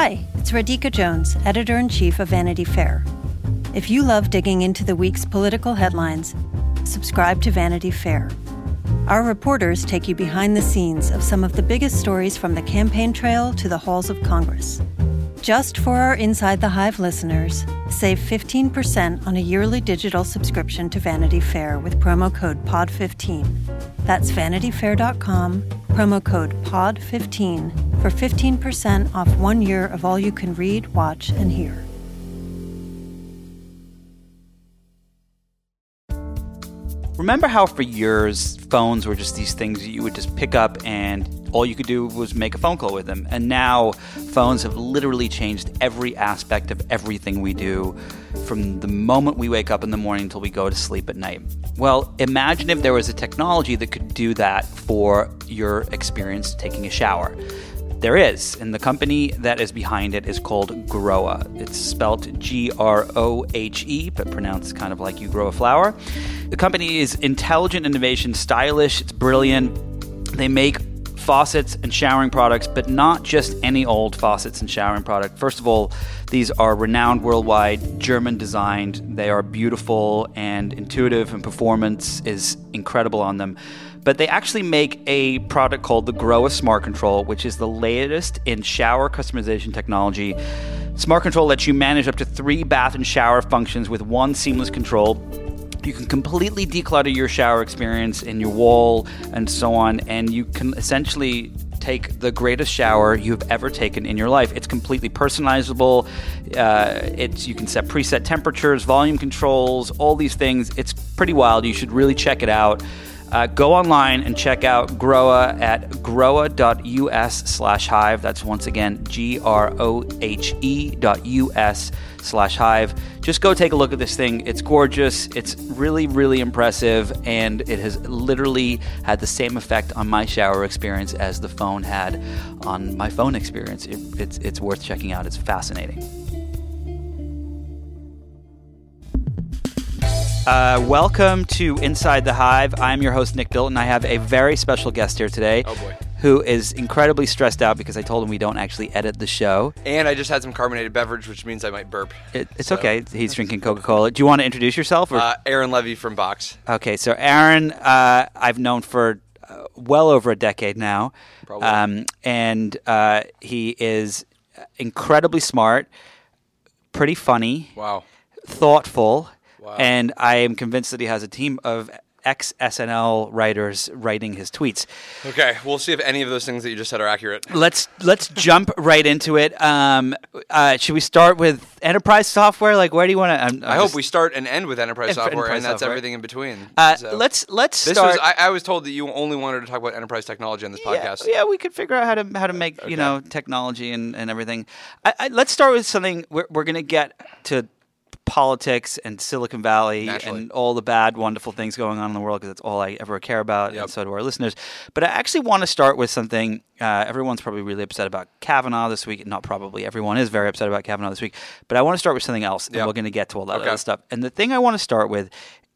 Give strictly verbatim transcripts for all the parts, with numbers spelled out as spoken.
Hi, it's Radhika Jones, Editor-in-Chief of Vanity Fair. If you love digging into the week's political headlines, subscribe to Vanity Fair. Our reporters take you behind the scenes of some of the biggest stories from the campaign trail to the halls of Congress. Just for our Inside the Hive listeners, save fifteen percent on a yearly digital subscription to Vanity Fair with promo code P O D fifteen. That's vanity fair dot com, promo code P O D fifteen for fifteen percent off one year of all you can read, watch, and hear. Remember how for years phones were just these things that you would just pick up and all you could do was make a phone call with them? And now phones have literally changed every aspect of everything we do from the moment we wake up in the morning until we go to sleep at night. Well, imagine if there was a technology that could do that for your experience taking a shower. There is, and the company that is behind it is called Grohe. It's spelled G R O H E, but pronounced kind of like you grow a flower. The company is intelligent innovation, stylish, it's brilliant. They make faucets and showering products, but not just any old faucets and showering product. First of all, these are renowned worldwide, German designed. They are beautiful and intuitive, and performance is incredible on them. But they actually make a product called the Grohe Smart Control, which is the latest in shower customization technology. Smart Control lets you manage up to three bath and shower functions with one seamless control. You can completely declutter your shower experience and your wall and so on, and you can essentially take the greatest shower you've ever taken in your life. It's completely personalizable. Uh, it's you can set preset temperatures, volume controls, all these things. It's pretty wild. You should really check it out. Uh, go online and check out Grohe at grohe.us slash hive. That's once again G R O H E dot U-S slash hive. Just go take a look at this thing. It's gorgeous. It's really, really impressive. And it has literally had the same effect on my shower experience as the phone had on my phone experience. It, it's, it's worth checking out. It's fascinating. Uh, welcome to Inside the Hive. I'm your host, Nick Bilton. I have a very special guest here today. Oh, boy. Who is incredibly stressed out because I told him we don't actually edit the show. And I just had some carbonated beverage, which means I might burp. It, it's so. okay. He's drinking Coca-Cola. Do you want to introduce yourself? Or? Uh, Aaron Levy from Vox. Okay, so Aaron, uh, I've known for uh, well over a decade now. Probably. Um, and uh, he is incredibly smart, pretty funny. Wow. Thoughtful. Wow. And I am convinced that he has a team of ex-S N L writers writing his tweets. Okay, we'll see if any of those things that you just said are accurate. Let's let's jump right into it. Um, uh, should we start with enterprise software? Like, where do you want to? I hope we start and end with enterprise Enterprise software, and that's software. everything in between. Uh, so. Let's let's This start. was I, I was told that you only wanted to talk about enterprise technology on this podcast. Yeah, yeah, we could figure out how to how to make Okay. you know technology and, and everything. I, I, let's start with something. We're we're gonna get to politics and Silicon Valley Naturally. and all the bad, wonderful things going on in the world because that's all I ever care about, Yep. and so do our listeners. But I actually want to start with something. Uh, everyone's probably really upset about Kavanaugh this week. Not probably. Everyone is very upset about Kavanaugh this week. But I want to start with something else, and Yep. we're going to get to all that Okay. other stuff. And the thing I want to start with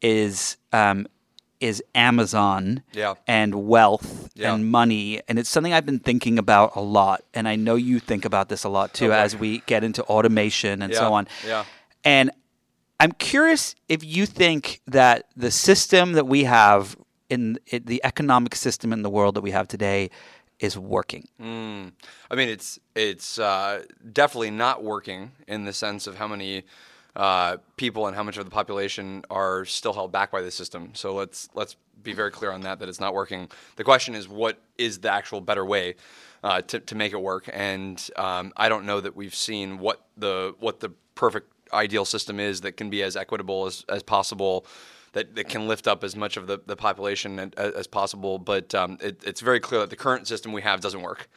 is um, is Amazon Yeah. and wealth Yeah. and money. And it's something I've been thinking about a lot. And I know you think about this a lot too Okay. as we get into automation and Yeah. so on. Yeah. And I'm curious if you think that the system that we have in, in the economic system in the world that we have today is working. Mm. I mean, it's it's uh, definitely not working in the sense of how many uh, people and how much of the population are still held back by the system. So let's let's be very clear on that, that it's not working. The question is, what is the actual better way uh, to to make it work? And um, I don't know that we've seen what the what the perfect ideal system is that can be as equitable as, as possible, that, that can lift up as much of the, the population as, as possible. But um, it, it's very clear that the current system we have doesn't work.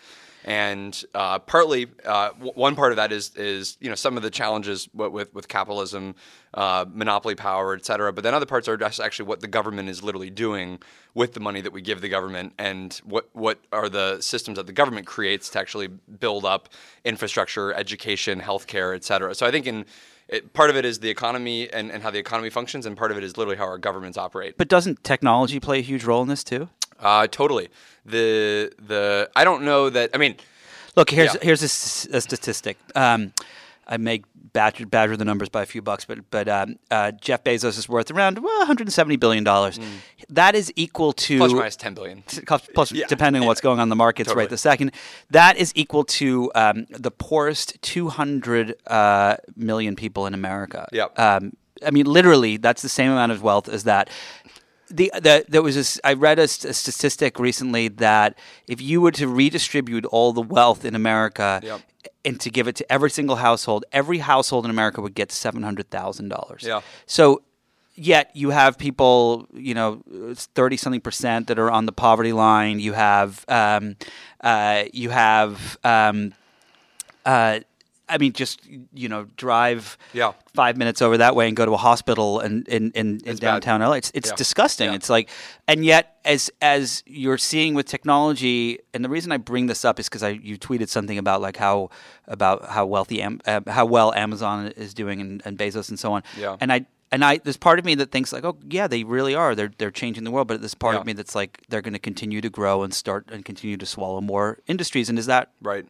And uh, partly, uh, w- one part of that is, is you know, some of the challenges with, with, with capitalism, uh, monopoly power, et cetera. But then other parts are just actually what the government is literally doing with the money that we give the government, and what, what are the systems that the government creates to actually build up infrastructure, education, healthcare, et cetera. So I think in It, part of it is the economy and, and how the economy functions, and part of it is literally how our governments operate. But doesn't technology play a huge role in this too? Uh, totally. The the I don't know that. I mean, Look, here's Yeah. here's a, s- a statistic. Um, I may badger, badger the numbers by a few bucks, but but um, uh, Jeff Bezos is worth around well, one hundred seventy billion dollars. Mm. That is equal to plus or minus ten billion. Plus, plus yeah. depending on yeah. what's going on in the markets Totally. right this second. That is equal to um, the poorest two hundred uh, million people in America. Yep. Um, I mean, literally, that's the same amount of wealth as that. The, the there was this, I read a, st- a statistic recently that if you were to redistribute all the wealth in America Yep. and to give it to every single household, every household in America would get seven hundred thousand dollars. Yeah. So yet you have people, you know, thirty something percent that are on the poverty line. You have, um, uh, you have, um, uh, I mean, just, you know, drive Yeah. five minutes over that way and go to a hospital in, in, in, in It's downtown bad. L A. It's, it's Yeah. disgusting. Yeah. It's like, and yet as as you're seeing with technology, and the reason I bring this up is because I you tweeted something about like how about how wealthy Am, uh, how well Amazon is doing and, and Bezos and so on. Yeah. And I and I there's part of me that thinks like, oh yeah, they really are. They're they're changing the world. But there's part Yeah. of me that's like they're going to continue to grow and start and continue to swallow more industries. And is that Right.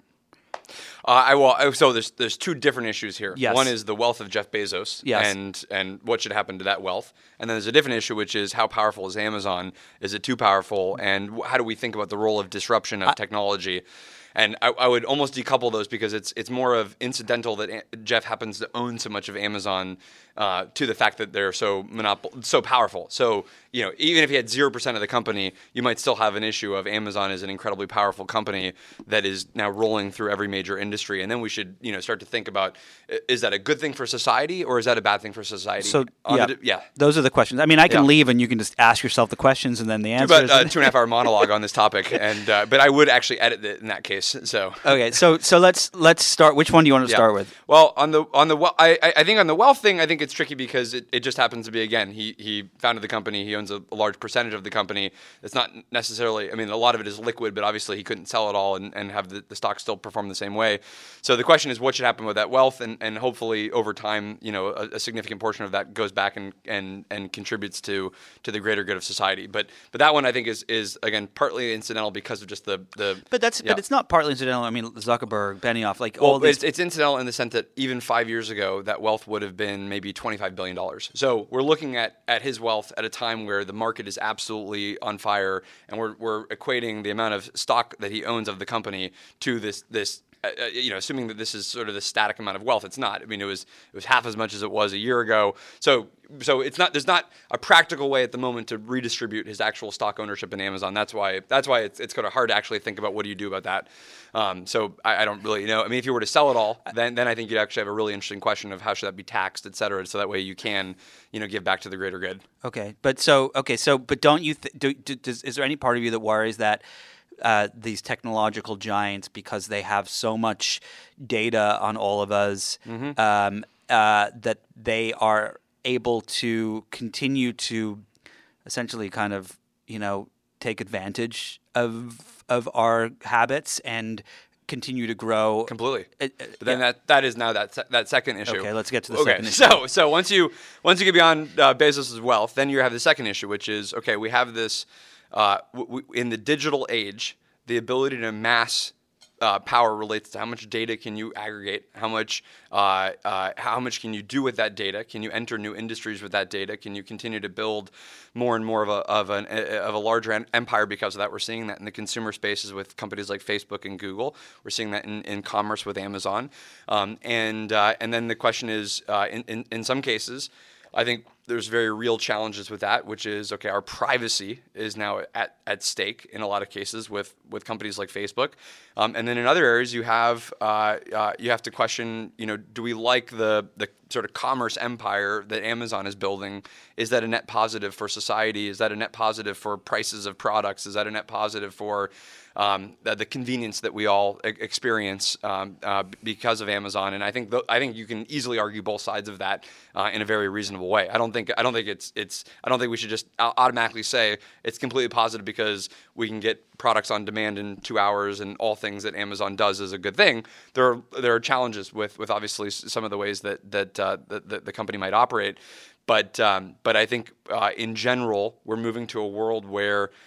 Uh, I will. So there's there's two different issues here. Yes. One is the wealth of Jeff Bezos, Yes. and and what should happen to that wealth. And then there's a different issue, which is how powerful is Amazon? Is it too powerful? And wh- how do we think about the role of disruption of I, technology? And I, I would almost decouple those because it's it's more of incidental that A- Jeff happens to own so much of Amazon uh, to the fact that they're so monopol- so powerful. So you know, even if he had zero percent of the company, you might still have an issue of Amazon is an incredibly powerful company that is now rolling through every major industry. And then we should you know start to think about i- is that a good thing for society or is that a bad thing for society? so? On Yeah, the di- yeah. Those are the questions. I mean, I can Yeah. leave and you can just ask yourself the questions and then the answers. But uh, two and a half hour monologue on this topic, and uh, but I would actually edit it in that case. So Okay, so so let's let's start. Which one do you want to Yeah. start with? Well, on the on the wel- I I I think on the wealth thing, I think it's tricky because it, it just happens to be again he he founded the company, he owns a, a large percentage of the company. It's not necessarily, I mean, a lot of it is liquid, but obviously he couldn't sell it all and, and have the, the stock still perform the same way. So the question is, what should happen with that wealth, and, and hopefully over time, you know, a, a significant portion of that goes back and, and and contributes to to the greater good of society. But but that one I think is is again partly incidental because of just the the. But that's yeah. but it's not partly incidental. I mean, Zuckerberg, Benioff, like Well, all these. it's, it's incidental in the sense that even five years ago, that wealth would have been maybe twenty-five billion dollars. So we're looking at, at his wealth at a time where the market is absolutely on fire, and we're, we're equating the amount of stock that he owns of the company to this this. Uh, uh, you know, assuming that this is sort of the static amount of wealth, it's not. I mean, it was it was half as much as it was a year ago. So, so it's not. There's not a practical way at the moment to redistribute his actual stock ownership in Amazon. That's why. That's why it's it's kind of hard to actually think about what do you do about that. Um, so I, I don't really know. I mean, if you were to sell it all, then then I think you'd actually have a really interesting question of how should that be taxed, et cetera. So that way you can, you know, give back to the greater good. Okay, but so okay, so but don't you th- do, do, does, is there any part of you that worries that uh, these technological giants, because they have so much data on all of us, Mm-hmm. um, uh, that they are able to continue to essentially kind of you know take advantage of of our habits and continue to grow Completely. Uh, uh, But then yeah. that that is now that se- that second issue. Okay, let's get to the okay, second issue. So so once you once you get beyond uh, Bezos' wealth, then you have the second issue, which is okay. We have this uh, w- w- in the digital age, the ability to mass uh, power relates to how much data can you aggregate, how much uh, uh, how much can you do with that data? Can you enter new industries with that data? Can you continue to build more and more of a of an of a larger en- empire because of that? We're seeing that in the consumer spaces with companies like Facebook and Google. We're seeing that in, in commerce with Amazon, um, and uh, and then the question is, uh, in, in in some cases, I think there's very real challenges with that, which is, okay, our privacy is now at, at stake in a lot of cases with, with companies like Facebook. Um, and then in other areas, you have uh, uh, you have to question, you know, do we like the, the sort of commerce empire that Amazon is building? Is that a net positive for society? Is that a net positive for prices of products? Is that a net positive for Um, the, the convenience that we all e- experience um, uh, because of Amazon, and I think th- I think you can easily argue both sides of that uh, in a very reasonable way. I don't think I don't think it's it's I don't think we should just au- automatically say it's completely positive because we can get products on demand in two hours and all things that Amazon does is a good thing. There are there are challenges with with obviously s- some of the ways that that uh, that, that the company might operate, but um, but I think uh, in general we're moving to a world where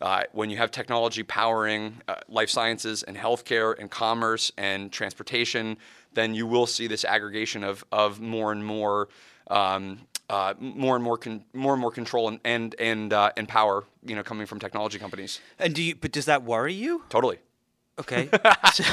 uh, when you have technology powering uh, life sciences and healthcare and commerce and transportation, then you will see this aggregation of of more and more um, uh, more and more con- more and more control and and and, uh, and power, you know, coming from technology companies. And do you? But does that worry you? Totally. Okay. So,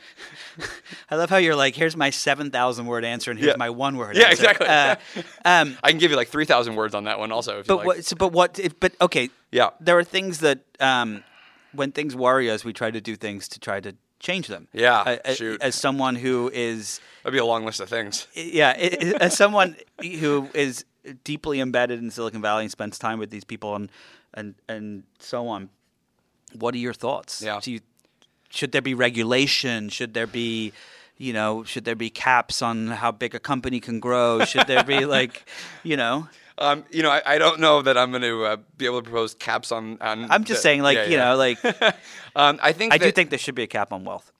I love how you're like, here's my seven thousand word answer, and here's Yeah. my one word Yeah, answer. exactly. Uh, um, I can give you like three thousand words on that one also. If but you like. what? So, but what? If, but okay. Yeah. There are things that um, when things worry us, we try to do things to try to change them. Yeah, Uh, uh, shoot. As someone who is, That'd be a long list of things. yeah, i- i- as someone who is deeply embedded in Silicon Valley and spends time with these people and and and so on, what are your thoughts? Yeah. Do you, should there be regulation? Should there be, you know, should there be caps on how big a company can grow? Should there be like, you know? Um, you know, I, I don't know that I'm going to uh, be able to propose caps on. on I'm just the- saying, like, yeah, you yeah. know, like um, I think I that, do think there should be a cap on wealth.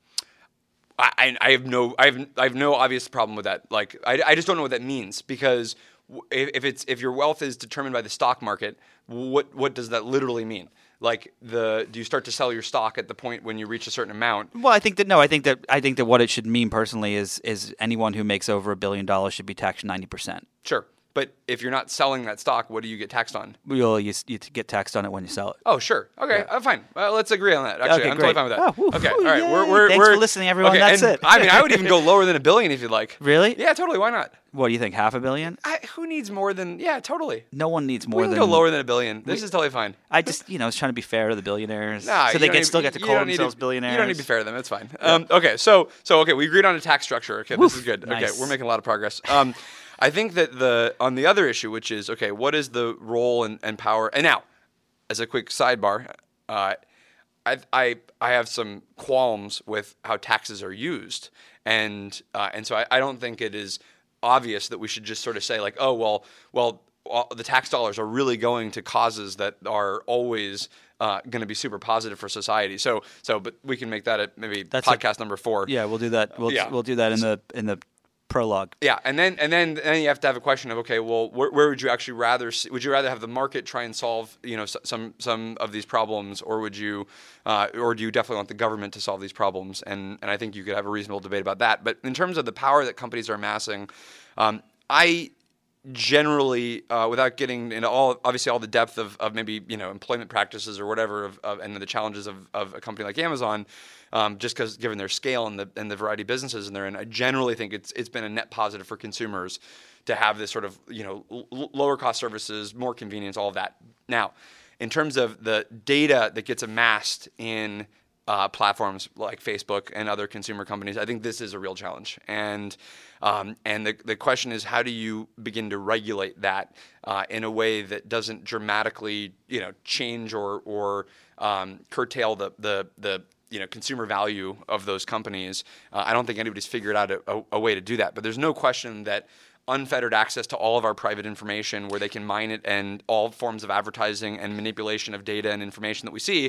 I, I I have no I have I have no obvious problem with that. Like I, I just don't know what that means because w- if if it's if your wealth is determined by the stock market, what what does that literally mean? Like the do you start to sell your stock at the point when you reach a certain amount? Well, I think that no, I think that I think that what it should mean personally is is anyone who makes over a billion dollars should be taxed ninety percent. Sure, but if you're not selling that stock, what do you get taxed on? Well, you, you get taxed on it when you sell it. Oh, sure. Okay, uh, fine. Uh, let's agree on that. Actually, Okay, I'm great. totally fine with that. Oh, woo, okay, woo, all right. yay. We're, we're, Thanks we're, for listening, everyone. Okay, That's and, it. I mean, I would even go lower than a billion if you'd like. Really? Yeah, totally. Why not? What do you think? Half a billion? I, who needs more than? Yeah, totally. No one needs more We can than. go lower than a billion. This is totally fine. I just, you know, was trying to be fair to the billionaires, Nah, so you they don't get need- still get to you call don't need themselves to- billionaires. You don't need to be fair to them. It's fine. Um, okay, so so okay, we agreed on a tax structure. Okay, Woof, this is good. nice. Okay, we're making a lot of progress. Um, I think that the on the other issue, which is okay, what is the role and, and power? And now, as a quick sidebar, uh, I I I have some qualms with how taxes are used, and uh, and so I, I don't think it is obvious that we should just sort of say like, oh well, well, all, the tax dollars are really going to causes that are always uh, going to be super positive for society. So so, but we can make that a, maybe That's a- podcast number four. Yeah, we'll do that. We'll Yeah. we'll do that in the in the prologue. Yeah, and then and then then you have to have a question of okay, well, where, where would you actually rather see, would you rather have the market try and solve you know s- some some of these problems, or would you uh, or do you definitely want the government to solve these problems? And and I think you could have a reasonable debate about that. But in terms of the power that companies are amassing, um, I generally, uh, without getting into all obviously all the depth of, of maybe you know employment practices or whatever, of, of, and the challenges of, of a company like Amazon. Um, just because, given their scale and the and the variety of businesses and they're in, I generally think it's it's been a net positive for consumers to have this sort of you know l- lower cost services, more convenience, all of that. Now, in terms of the data that gets amassed in uh, platforms like Facebook and other consumer companies, I think this is a real challenge. And um, and the the question is, how do you begin to regulate that uh, in a way that doesn't dramatically you know change or or um, curtail the the the you know, consumer value of those companies. Uh, I don't think anybody's figured out a, a, a way to do that. But there's no question that unfettered access to all of our private information where they can mine it and all forms of advertising and manipulation of data and information that we see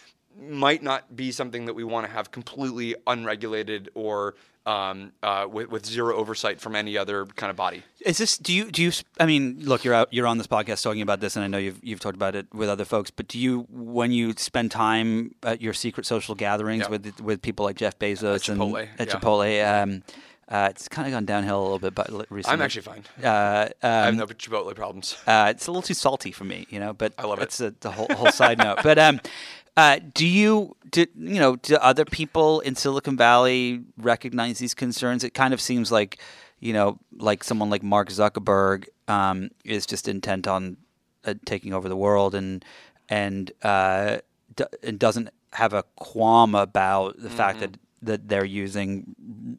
might not be something that we want to have completely unregulated or um, uh, with, with zero oversight from any other kind of body. Is this? Do you? Do you? I mean, look, you're out. You're on this podcast talking about this, and I know you've you've talked about it with other folks. But do you, when you spend time at your secret social gatherings Yeah. with with people like Jeff Bezos At Chipotle, and at yeah. Chipotle, um, uh, it's kind of gone downhill a little bit, but recently. I'm actually fine. Uh, I have um, no Chipotle problems. uh, it's a little too salty for me, you know. But I love it. That's a, the whole, whole side note. But um, uh, do you, do you know, do other people in Silicon Valley recognize these concerns? It kind of seems like, you know, like someone like Mark Zuckerberg um, is just intent on uh, taking over the world and and uh, d- and doesn't have a qualm about the mm-hmm. fact that that they're using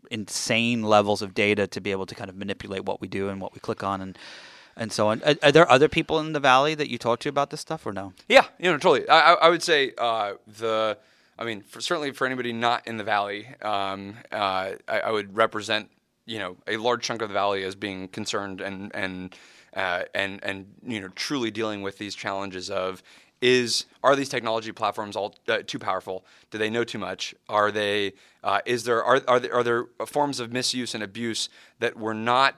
insane levels of data to be able to kind of manipulate what we do and what we click on and and so on. Are, are there other people in the Valley that you talk to about this stuff or no? Yeah, you know, totally. I, I would say uh, the, I mean, for, certainly for anybody not in the Valley, um, uh, I, I would represent, you know, a large chunk of the Valley as being concerned and and uh, and and you know, truly dealing with these challenges of is are these technology platforms all uh, too powerful? Do they know too much? Are they? Uh, is there are are there, are there forms of misuse and abuse that we're not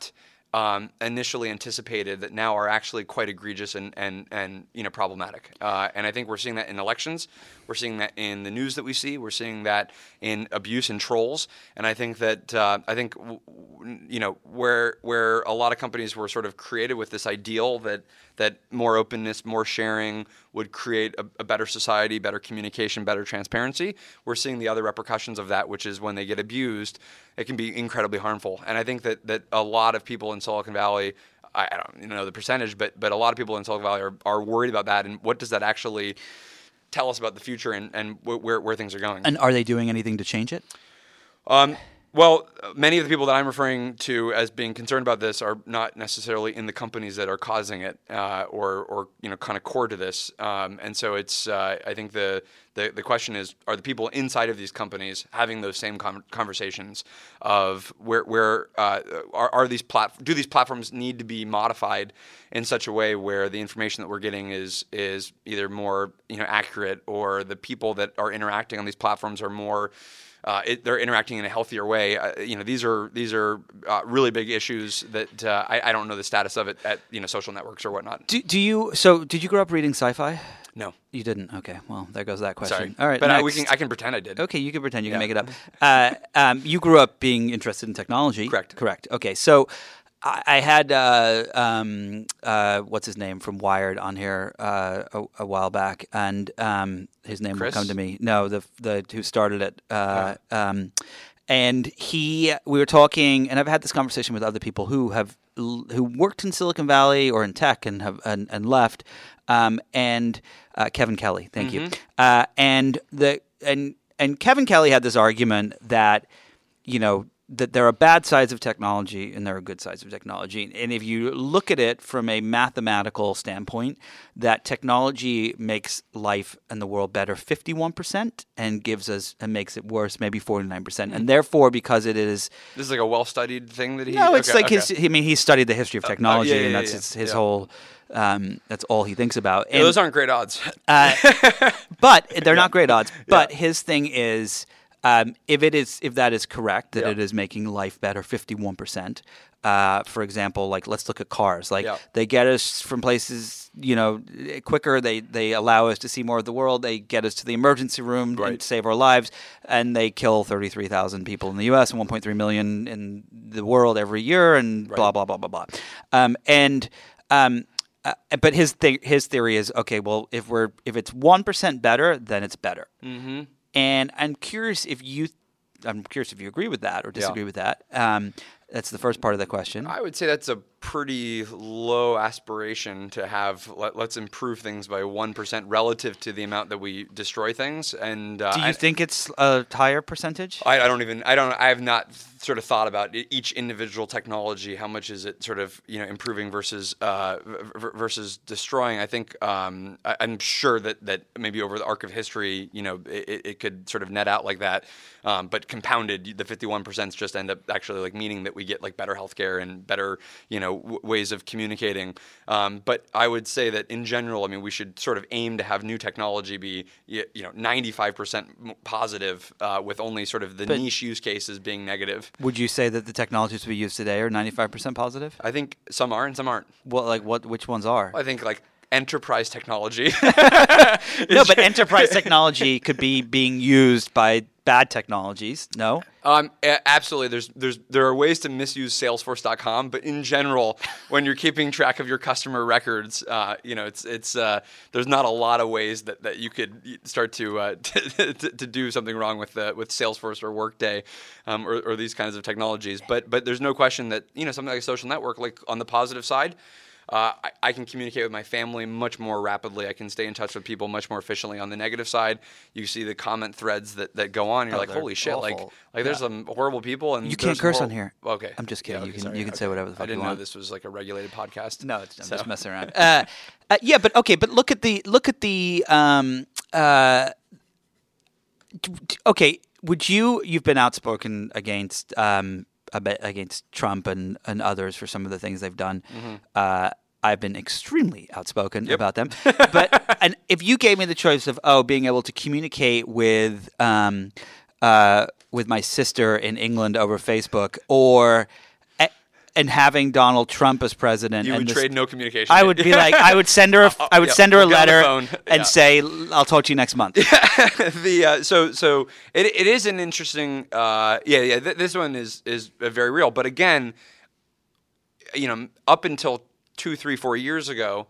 um, initially anticipated that now are actually quite egregious and and and you know problematic. Uh, and I think we're seeing that in elections. We're seeing that in the news that we see. We're seeing that in abuse and trolls. And I think that uh, I think you know where where a lot of companies were sort of created with this ideal that that more openness, more sharing would create a, a better society, better communication, better transparency. We're seeing the other repercussions of that, which is when they get abused, it can be incredibly harmful. And I think that that a lot of people in Silicon Valley, I, I don't know the percentage, but but a lot of people in Silicon Valley are, are worried about that. And what does that actually tell us about the future and, and where, where things are going? And are they doing anything to change it? Um, well, many of the people that I'm referring to as being concerned about this are not necessarily in the companies that are causing it, uh, or, or you know, kind of core to this. Um, and so it's, uh, I think the, the the question is, are the people inside of these companies having those same com- conversations of where where uh, are, are these plat- do these platforms need to be modified in such a way where the information that we're getting is is either more you know accurate, or the people that are interacting on these platforms are more Uh, it, they're interacting in a healthier way. Uh, you know, these are these are uh, really big issues that uh, I, I don't know the status of it at you know social networks or whatnot. Do, do you? So, did you grow up reading sci-fi? No, you didn't. Okay, well, there goes that question. Sorry. All right, but I, we next. can I can pretend I did. Okay, you can pretend. You Yeah. can make it up. Uh, um, you grew up being interested in technology. Correct. Correct. Okay, so I, I had uh, um, uh, what's his name from Wired on here uh, a, a while back, and um, his name Chris? will come to me. No, the the who started it. Uh, um, and he, we were talking, and I've had this conversation with other people who have who worked in Silicon Valley or in tech and have and, and left. Um, and uh, Kevin Kelly, thank Mm-hmm. you. Uh, and the and and Kevin Kelly had this argument that you know that there are bad sides of technology and there are good sides of technology. And if you look at it from a mathematical standpoint, that technology makes life and the world better fifty-one percent and gives us and makes it worse maybe forty-nine percent. And therefore, because it is This is like a well-studied thing that he. no, it's okay, like okay. his. I mean, he studied the history of technology, yeah, yeah, and that's yeah, his, his yeah. whole. Um, that's all he thinks about. Yeah, And, those aren't great odds. uh, but they're not great odds. But his thing is, um, if it is, if that is correct, that Yeah. it is making life better fifty-one percent. Uh, for example, like let's look at cars. Like Yeah. they get us from places, you know, quicker. They they allow us to see more of the world. They get us to the emergency room and Right. save our lives. And they kill thirty-three thousand people in the U S and one point three million in the world every year. And blah Right. blah blah blah blah. Um, and um, uh, but his th- his theory is okay. Well, if we're if it's one percent better, then it's better. Mm-hmm. And I'm curious if you, I'm curious if you agree with that or disagree Yeah. with that. Um, that's the first part of the question. I would say that's a pretty low aspiration to have. Let, let's improve things by one percent relative to the amount that we destroy things. And uh, Do you I, think it's a higher percentage? I, I don't even. I don't. I have not sort of thought about e- each individual technology. How much is it sort of you know improving versus uh, v- versus destroying? I think um, I, I'm sure that that maybe over the arc of history, you know, it, it could sort of net out like that. Um, but compounded, the fifty-one percent just end up actually like meaning that we get like better healthcare and better you know w- ways of communicating. Um, but I would say that in general, I mean, we should sort of aim to have new technology be y- you know ninety-five percent positive, uh, with only sort of the But- niche use cases being negative. Would you say that the technologies we use today are ninety-five percent positive? I think some are and some aren't. What like what? Which ones are? I think like enterprise technology. No, but enterprise technology could be being used by bad technologies. No. Um, a- absolutely. There's, there's, there are ways to misuse Salesforce dot com, but in general, when you're keeping track of your customer records, uh, you know, it's, it's, uh, there's not a lot of ways that, that you could start to, uh, to, to, to do something wrong with, uh, with Salesforce or Workday, um, or, or these kinds of technologies. But, but there's no question that, you know, something like a social network, like on the positive side, Uh, I, I can communicate with my family much more rapidly. I can stay in touch with people much more efficiently. On the negative side, you see the comment threads that, that go on. You're Oh, like, they're holy shit! Like, awful. like there's Yeah. some horrible people, and You there's can't some curse hor- on here. Okay, I'm just kidding. Yeah, you okay, can sorry. you can say Okay. whatever the fuck I didn't you know want. this was like a regulated podcast. No, it's, I'm So- just messing around. Uh, uh, yeah, but okay, but look at the look at the um, uh, d- d- okay. Would you you've been outspoken against um, a bit against Trump and, and others for some of the things they've done. Mm-hmm. Uh, I've been extremely outspoken about them. But and if you gave me the choice of oh being able to communicate with um, uh, with my sister in England over Facebook or and having Donald Trump as president. You and would this, trade no communication. I would be like, I would send her, a, I would yeah, send her we'll a get on the letter phone. and Yeah. say, I'll talk to you next month. the uh, so so it it is an interesting uh, yeah yeah th- this one is is very real, but again, you know, up until two three four years ago,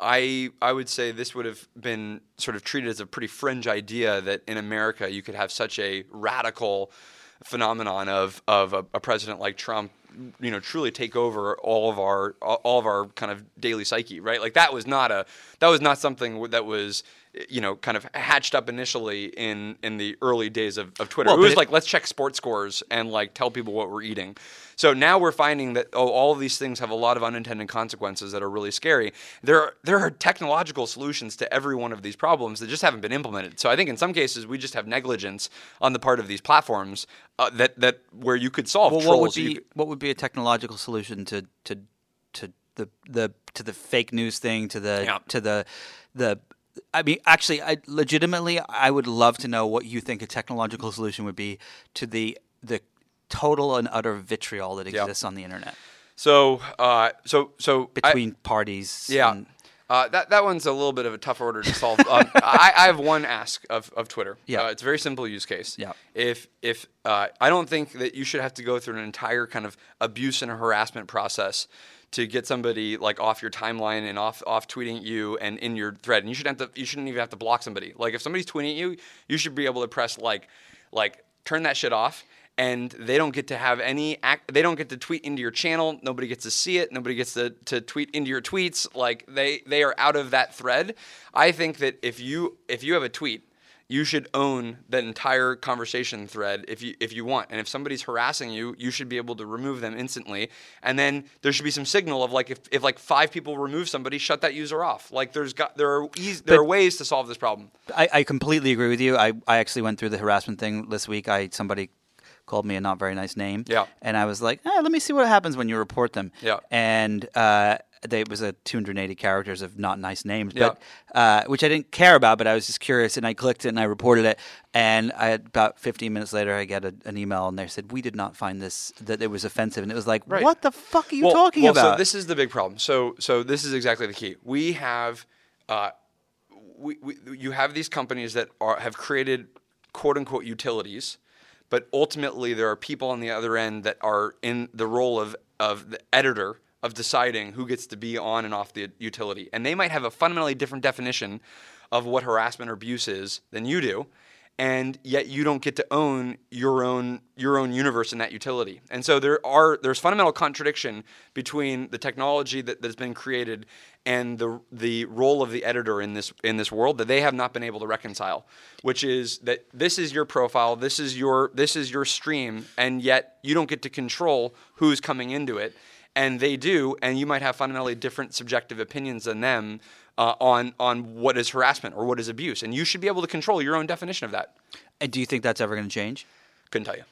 I I would say this would have been sort of treated as a pretty fringe idea that in America you could have such a radical phenomenon of of a, a president like Trump, you know, truly take over all of our all of our kind of daily psyche, right? Like that was not a that was not something that was, you know, kind of hatched up initially in in the early days of, of Twitter. Well, it was it, like, let's check sports scores and like tell people what we're eating. So now we're finding that oh, all of these things have a lot of unintended consequences that are really scary. There are, there are technological solutions to every one of these problems that just haven't been implemented. So I think in some cases we just have negligence on the part of these platforms uh, that that where you could solve well, trolls. What would be could, what would be a technological solution to to to the the to the fake news thing, to the Yeah. to the the I mean, actually, I legitimately, I would love to know what you think a technological solution would be to the the total and utter vitriol that exists Yeah. on the internet So uh, so so between I, parties. Yeah. and- Uh, that that one's a little bit of a tough order to solve. Um, I, I have one ask of, of Twitter. Yeah. Uh, it's a very simple use case. Yeah. If if uh, I don't think that you should have to go through an entire kind of abuse and harassment process to get somebody like off your timeline and off off tweeting at you and in your thread, and you shouldn't have to, you shouldn't even have to block somebody. Like if somebody's tweeting at you, you should be able to press like like turn that shit off. And they don't get to have any act. They don't get to tweet into your channel. Nobody gets to see it. Nobody gets to, to tweet into your tweets. Like they they are out of that thread. I think that if you if you have a tweet, you should own that entire conversation thread if you if you want. And if somebody's harassing you, you should be able to remove them instantly. And then there should be some signal of like if, if like five people remove somebody, shut that user off. Like there's got there are easy, there But- are ways to solve this problem. I, I completely agree with you. I, I actually went through the harassment thing this week. I somebody called me a not very nice name. Yeah. And I was like, eh, let me see what happens when you report them. Yeah. And uh, they, it was a two hundred eighty characters of not nice names, Yeah. but uh, which I didn't care about, but I was just curious, and I clicked it and I reported it. And I had, about fifteen minutes later, I get a, an email, and they said, we did not find this, that it was offensive. And it was like, Right. what the fuck are you well, talking well, about? So this is the big problem. So so this is exactly the key. We have, uh, we, we you have these companies that are have created quote unquote utilities, but ultimately there are people on the other end that are in the role of of the editor of deciding who gets to be on and off the utility, and they might have a fundamentally different definition of what harassment or abuse is than you do. And yet you don't get to own your own your own universe in that utility. And so there are there's fundamental contradiction between the technology that, that has been created and the the role of the editor in this in this world that they have not been able to reconcile, which is that this is your profile, this is your this is your stream, and yet you don't get to control who's coming into it. And they do, and you might have fundamentally different subjective opinions than them uh, on on what is harassment or what is abuse, and you should be able to control your own definition of that. and do you think that's ever going to change? Couldn't tell you.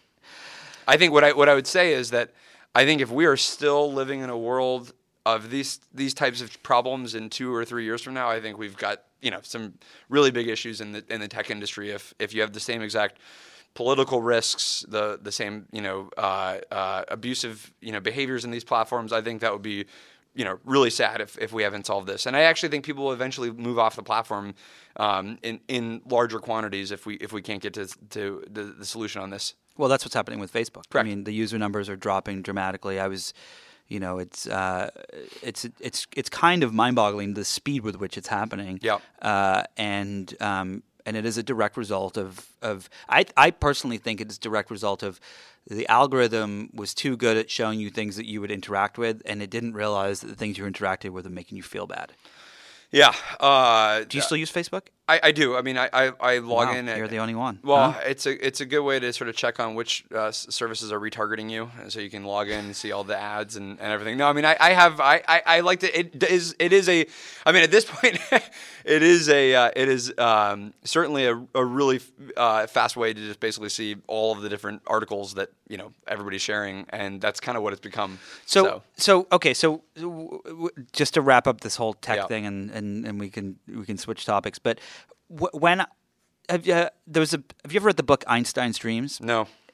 I think what I what I would say is that I think if we are still living in a world of these these types of problems in two or three years from now, I think we've got you know some really big issues in the in the tech industry. If if you have the same exact political risks, the the same you know uh, uh, abusive you know behaviors in these platforms, I think that would be you know really sad if, if we haven't solved this. And I actually think people will eventually move off the platform um, in in larger quantities if we if we can't get to to the, the solution on this. Well, that's what's happening with Facebook. Correct. I mean, the user numbers are dropping dramatically. I was, you know, it's uh, it's it's it's kind of mind-boggling the speed with which it's happening. Yeah. Uh, and um, and it is a direct result of of I I personally think it is a direct result of the algorithm was too good at showing you things that you would interact with, and it didn't realize that the things you interacted with were making you feel bad. Yeah. Uh, Do you still use Facebook? I, I do. I mean, I I, I log Wow, in. At, you're the only one. Well, Huh? it's a it's a good way to sort of check on which uh, s- services are retargeting you, and so you can log in and see all the ads and, and everything. No, I mean, I, I have I, I, I like to. It is it is a. I mean, at this point, it is a uh, it is um, certainly a, a really uh, fast way to just basically see all of the different articles that you know everybody's sharing, and that's kind of what it's become. So, so. so okay, so w- w- just to wrap up this whole tech Yeah. thing, and, and, and we can we can switch topics. But w- when have you there was a have you ever read the book Einstein's Dreams? No.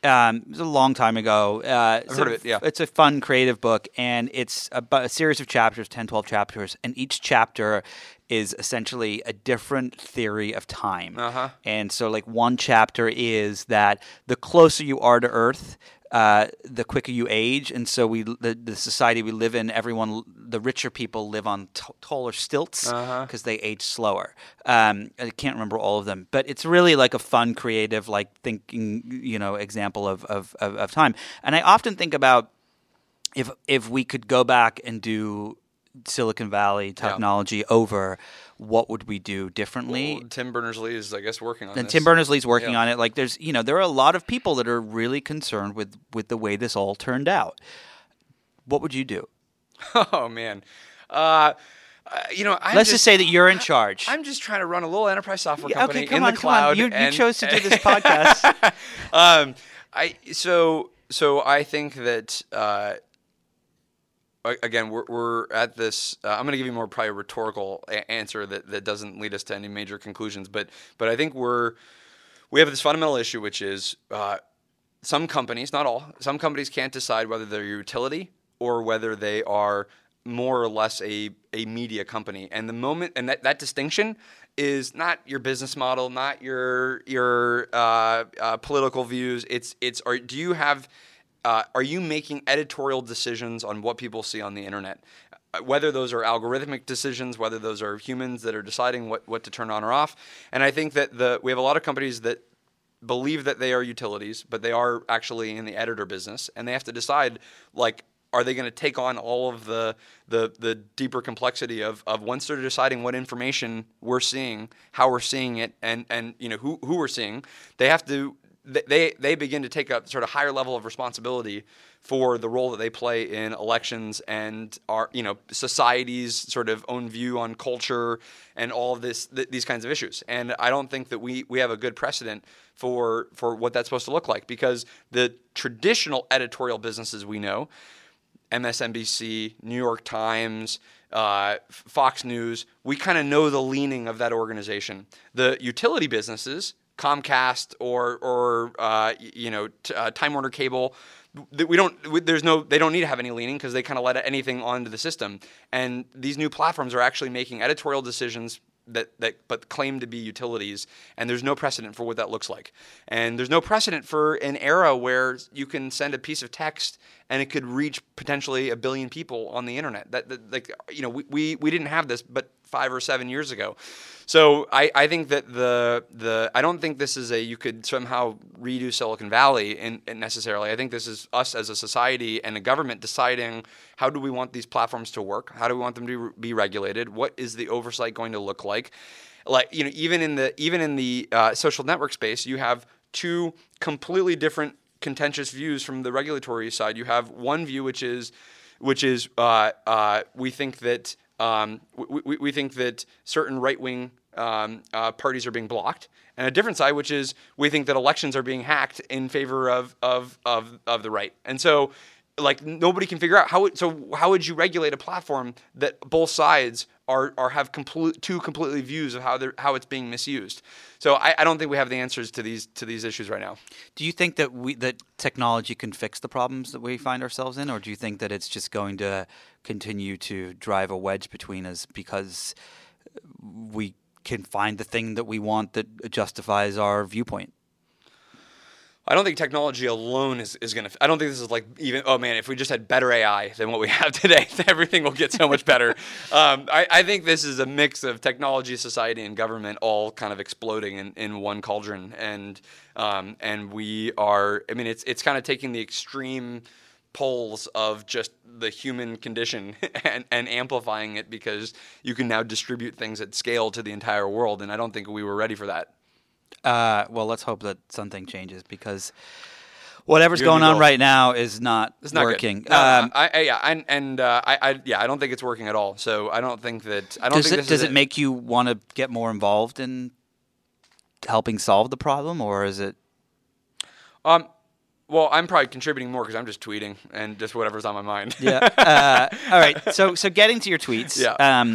Um, it was a long time ago. Uh, I've heard of it, yeah. It's a fun, creative book, and it's a, a series of chapters, ten, twelve chapters, and each chapter is essentially a different theory of time. Uh-huh. And so, like, one chapter is that the closer you are to Earth, uh, the quicker you age, and so we the, the society we live in, everyone, the richer people live on t- taller stilts because Uh-huh. they age slower. Um, I can't remember all of them, but it's really like a fun, creative, like thinking, you know, example of of, of, of time. And I often think about if if we could go back and do Silicon Valley technology over, what would we do differently? Well, Tim Berners-Lee is, I guess, working on And this. Tim Berners-Lee's working Yeah. on it. Like, there's, you know, there are a lot of people that are really concerned with, with the way this all turned out. What would you do? Oh, man. Uh, uh, you know, I'm Let's just, just say that you're in charge. I'm just trying to run a little enterprise software Yeah, company okay, come in on, the come on. cloud. You, you and- chose to do this podcast. um, I so so I think that uh, a- again we're we're at this. Uh, I'm going to give you more probably a rhetorical a- answer that, that doesn't lead us to any major conclusions. But but I think we're we have this fundamental issue, which is uh, some companies, not all, some companies can't decide whether they're a utility or whether they are more or less a, a media company. And the moment, and that, that distinction is not your business model, not your your uh, uh, political views. It's it's are do you have uh, are you making editorial decisions on what people see on the internet? Uh, Whether those are algorithmic decisions, whether those are humans that are deciding what, what to turn on or off. And I think that the we have a lot of companies that believe that they are utilities, but they are actually in the editor business, and they have to decide, like, are they going to take on all of the the the deeper complexity of, of once they're deciding what information we're seeing, how we're seeing it, and, and you know who, who we're seeing, they have to they they begin to take a sort of higher level of responsibility for the role that they play in elections and our you know society's sort of own view on culture and all of this th- these kinds of issues. And I don't think that we we have a good precedent for for what that's supposed to look like, because the traditional editorial businesses we know, M S N B C, New York Times, uh, Fox News, we kind of know the leaning of that organization. The utility businesses, Comcast or or uh, y- you know t- uh, Time Warner Cable, th- we don't. we- There's no. They don't need to have any leaning because they kind of let anything onto the system. And these new platforms are actually making editorial decisions that, that but claim to be utilities, and there's no precedent for what that looks like. And there's no precedent for an era where you can send a piece of text and it could reach potentially a billion people on the internet. That, that like you know we, we we didn't have this but five or seven years ago. So I, I think that the the I don't think this is a you could somehow redo Silicon Valley in, in necessarily. I think this is us as a society and a government deciding how do we want these platforms to work? How do we want them to be regulated? What is the oversight going to look like? Like you know even in the even in the uh, social network space, you have two completely different contentious views from the regulatory side. You have one view which is which is uh, uh, we think that. Um, we, we, we think that certain right-wing um, uh, parties are being blocked, and a different side, which is we think that elections are being hacked in favor of of of, of the right. And so, like nobody can figure out how. It, so how would you regulate a platform that both sides are are have complete two completely views of how they're how it's being misused? So I, I don't think we have the answers to these to these issues right now. Do you think that we that technology can fix the problems that we find ourselves in, or do you think that it's just going to continue to drive a wedge between us because we can find the thing that we want that justifies our viewpoint? I don't think technology alone is, is going to – I don't think this is like even – oh, man, if we just had better A I than what we have today, everything will get so much better. um, I, I think this is a mix of technology, society, and government all kind of exploding in, in one cauldron. And um, and we are – I mean, it's it's kind of taking the extreme poles of just the human condition and, and amplifying it because you can now distribute things at scale to the entire world. And I don't think we were ready for that. Uh, well, let's hope that something changes because whatever's You going and me on both. right now is not, It's not working. Good. No, Um, I, I, yeah, and, and uh, I, I, yeah, I don't think it's working at all. So I don't think that. I don't does think it this does is it make you want to get more involved in helping solve the problem, or is it? Um, well, I'm probably contributing more because I'm just tweeting and just whatever's on my mind. Yeah. Uh, all right. So so getting to your tweets. Yeah. Um,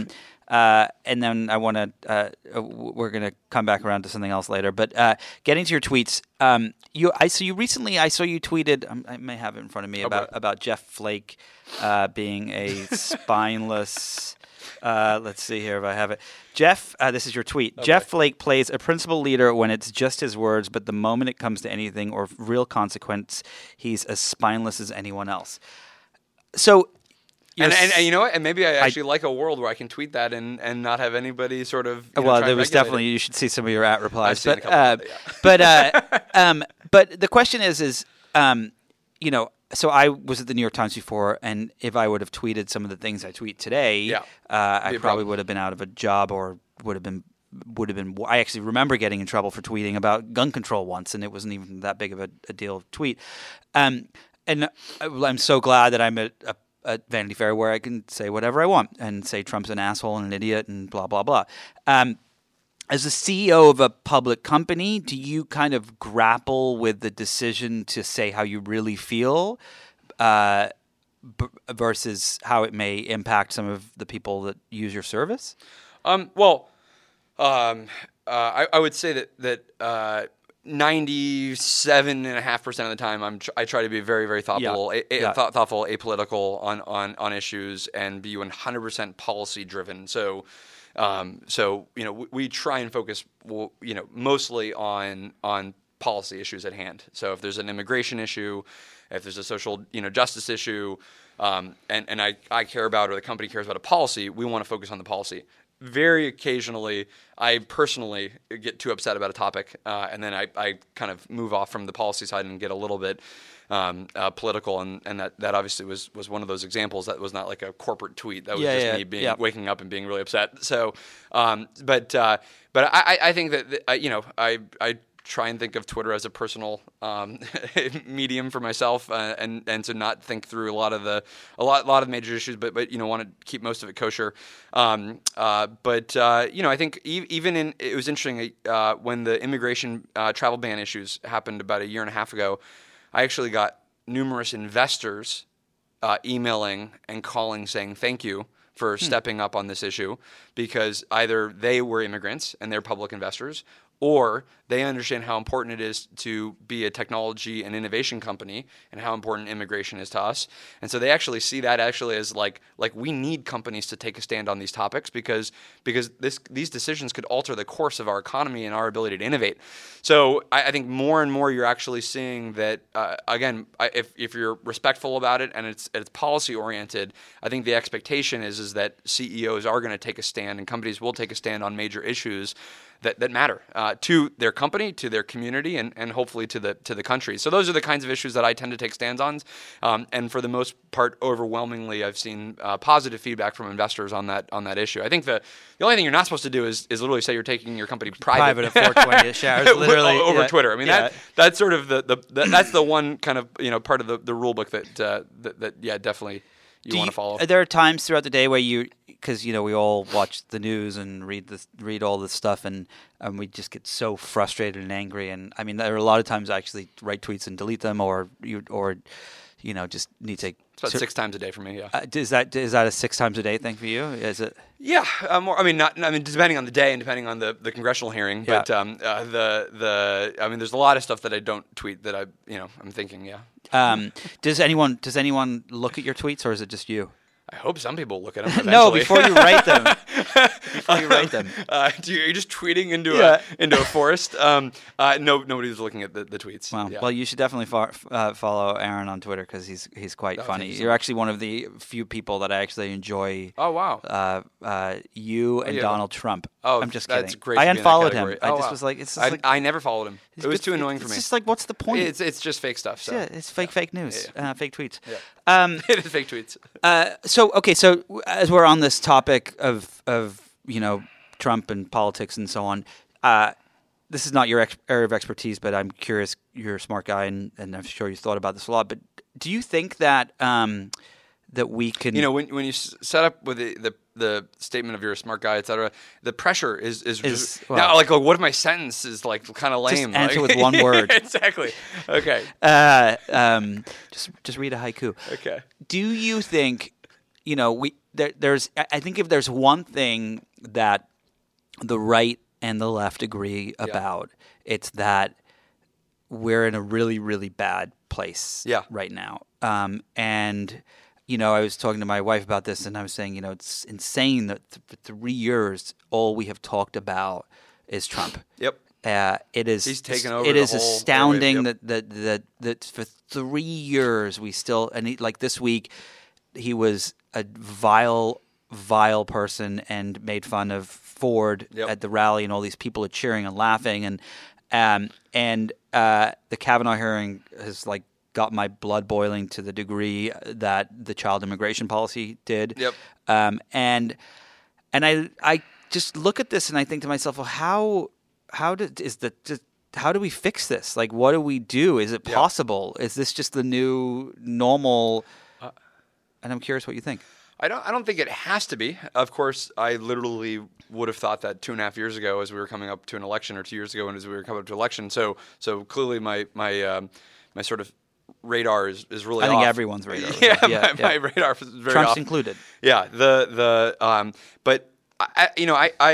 Uh, and then I want to, uh, we're going to come back around to something else later. But uh, getting to your tweets, um, you, I so you recently, I saw you tweeted, um, I may have it in front of me, about, about Jeff Flake uh, being a spineless, uh, let's see here if I have it. Jeff, uh, this is your tweet. Okay. Jeff Flake plays a principal leader when it's just his words, but the moment it comes to anything or real consequence, he's as spineless as anyone else. So... And, and, and you know what? And maybe I actually I, like a world where I can tweet that and, and not have anybody sort of. You know, well, there was definitely it. You should see some of your at replies, I've but uh, that, yeah. but uh, um, but the question is is um, you know, so I was at the New York Times before, and if I would have tweeted some of the things I tweet today, yeah. uh, I probably would have been out of a job or would have been would have been. I actually remember getting in trouble for tweeting about gun control once, and it wasn't even that big of a, a deal tweet. Um, and I'm so glad that I'm at a at Vanity Fair where I can say whatever I want and say Trump's an asshole and an idiot and blah, blah, blah. Um, as a C E O of a public company, do you kind of grapple with the decision to say how you really feel uh, b- versus how it may impact some of the people that use your service? Um, well, um, uh, I, I would say that, that uh, ninety-seven and a half percent of the time, I'm tr- I try to be very, very thoughtful, yeah. a- a- yeah. th- thoughtful, apolitical on, on, on issues, and be one hundred percent policy driven. So, um, so you know, we, we try and focus, you know, mostly on on policy issues at hand. So, if there's an immigration issue, if there's a social, you know, justice issue, um, and and I I care about, or the company cares about a policy, we want to focus on the policy. Very occasionally, I personally get too upset about a topic, uh, and then I, I kind of move off from the policy side and get a little bit um, uh, political, and, and that, that obviously was, was one of those examples. That was not like a corporate tweet. That was yeah, just yeah, me being yeah. waking up and being really upset. So, um, but uh, but I, I think that, that you know I I. try and think of Twitter as a personal um, medium for myself, uh, and and to not think through a lot of the a lot a lot of major issues, but but you know want to keep most of it kosher. Um, uh, but uh, you know I think e- even in it was interesting uh, when the immigration uh, travel ban issues happened about a year and a half ago. I actually got numerous investors uh, emailing and calling saying thank you for hmm. stepping up on this issue, because either they were immigrants and they're public investors, or they understand how important it is to be a technology and innovation company and how important immigration is to us. And so they actually see that actually as like like we need companies to take a stand on these topics because because this these decisions could alter the course of our economy and our ability to innovate. So I, I think more and more you're actually seeing that, uh, again, I, if, if you're respectful about it and it's it's policy oriented, I think the expectation is, is that C E Os are going to take a stand and companies will take a stand on major issues that, that matter uh, to their company, to their community, and, and hopefully to the to the country. So those are the kinds of issues that I tend to take stands on. Um, and for the most part, overwhelmingly, I've seen uh, positive feedback from investors on that on that issue. I think the, the only thing you're not supposed to do is, is literally say you're taking your company private. Private at four twenty shares, literally. over yeah. Twitter. I mean, yeah. that that's sort of the, the, the that's the one kind of, you know, part of the, the rule book that, uh, that, that, yeah, definitely you want to follow. Are there times throughout the day where you, because you know we all watch the news and read this, read all this stuff, and and we just get so frustrated and angry. And I mean, there are a lot of times I actually write tweets and delete them, or you or you know just need to. It's about six times a day for me. Yeah. Uh, is that is that a six times a day thing for you? Is it? Yeah. Uh, more. I mean, not. I mean, depending on the day and depending on the, the congressional hearing. Yeah. But um, uh, the the I mean, there's a lot of stuff that I don't tweet that I you know I'm thinking. Yeah. Um, does anyone does anyone look at your tweets, or is it just you? I hope some people look at them. No, before you write them. Before you write them. Uh, do you, are you just tweeting into yeah. a into a forest? Um, uh, no, nobody's looking at the, the tweets. Wow. Yeah. Well, you should definitely fo- uh, follow Aaron on Twitter because he's he's quite oh, funny. so You're much. actually one of the few people that I actually enjoy. Oh wow. Uh, uh, you and yeah. Donald Trump. Oh, I'm just that's kidding. great I to be in that unfollowed him. category. I Oh, just wow. was like, it's just I, like I never followed him. It was good- too annoying for it's me. It's just like, what's the point? It's it's just fake stuff. So. yeah, it's fake Yeah. fake news, Yeah, yeah. Uh, fake tweets. Yeah. Um, it is fake tweets. Uh, so okay, so w- as we're on this topic of of you know Trump and politics and so on, uh, this is not your ex- area of expertise, but I'm curious. You're a smart guy, and, and I'm sure you've thought about this a lot. But do you think that um, that we can? You know, when when you s- set up with the, the the statement of you're a smart guy, et cetera, the pressure is is, Is- just, well- now, like, like what if my sentence is like kind of lame? answer Like- with one word. Exactly. Okay. uh, um, just just read a haiku. Okay. Do you think you know, we there, there's I think if there's one thing that the right and the left agree about, yeah. it's that we're in a really, really bad place yeah. right now. Um, and, you know, I was talking to my wife about this, and I was saying, you know, it's insane that th- for three years all we have talked about is Trump. Yep. Uh, it is. He's taken over. It the is whole astounding airwave, yep. that, that that that for three years we still and he, like this week he was a vile, vile person and made fun of Ford yep. at the rally, and all these people are cheering and laughing, and um and uh, the Kavanaugh hearing has like got my blood boiling to the degree that the child immigration policy did. Yep. Um, and and I I just look at this and I think to myself, well, how. How do, is the just, how do we fix this? Like, what do we do? Is it possible? Yeah. Is this just the new normal? Uh, and I'm curious what you think. I don't. I don't think it has to be. Of course, I literally would have thought that two and a half years ago, as we were coming up to an election, or two years ago, and as we were coming up to election. So, so clearly, my my um, my sort of radar is, is really. I think off. everyone's radar. yeah, yeah, my, yeah, my radar is very Trump's off. included. Yeah. The the um, but I, you know I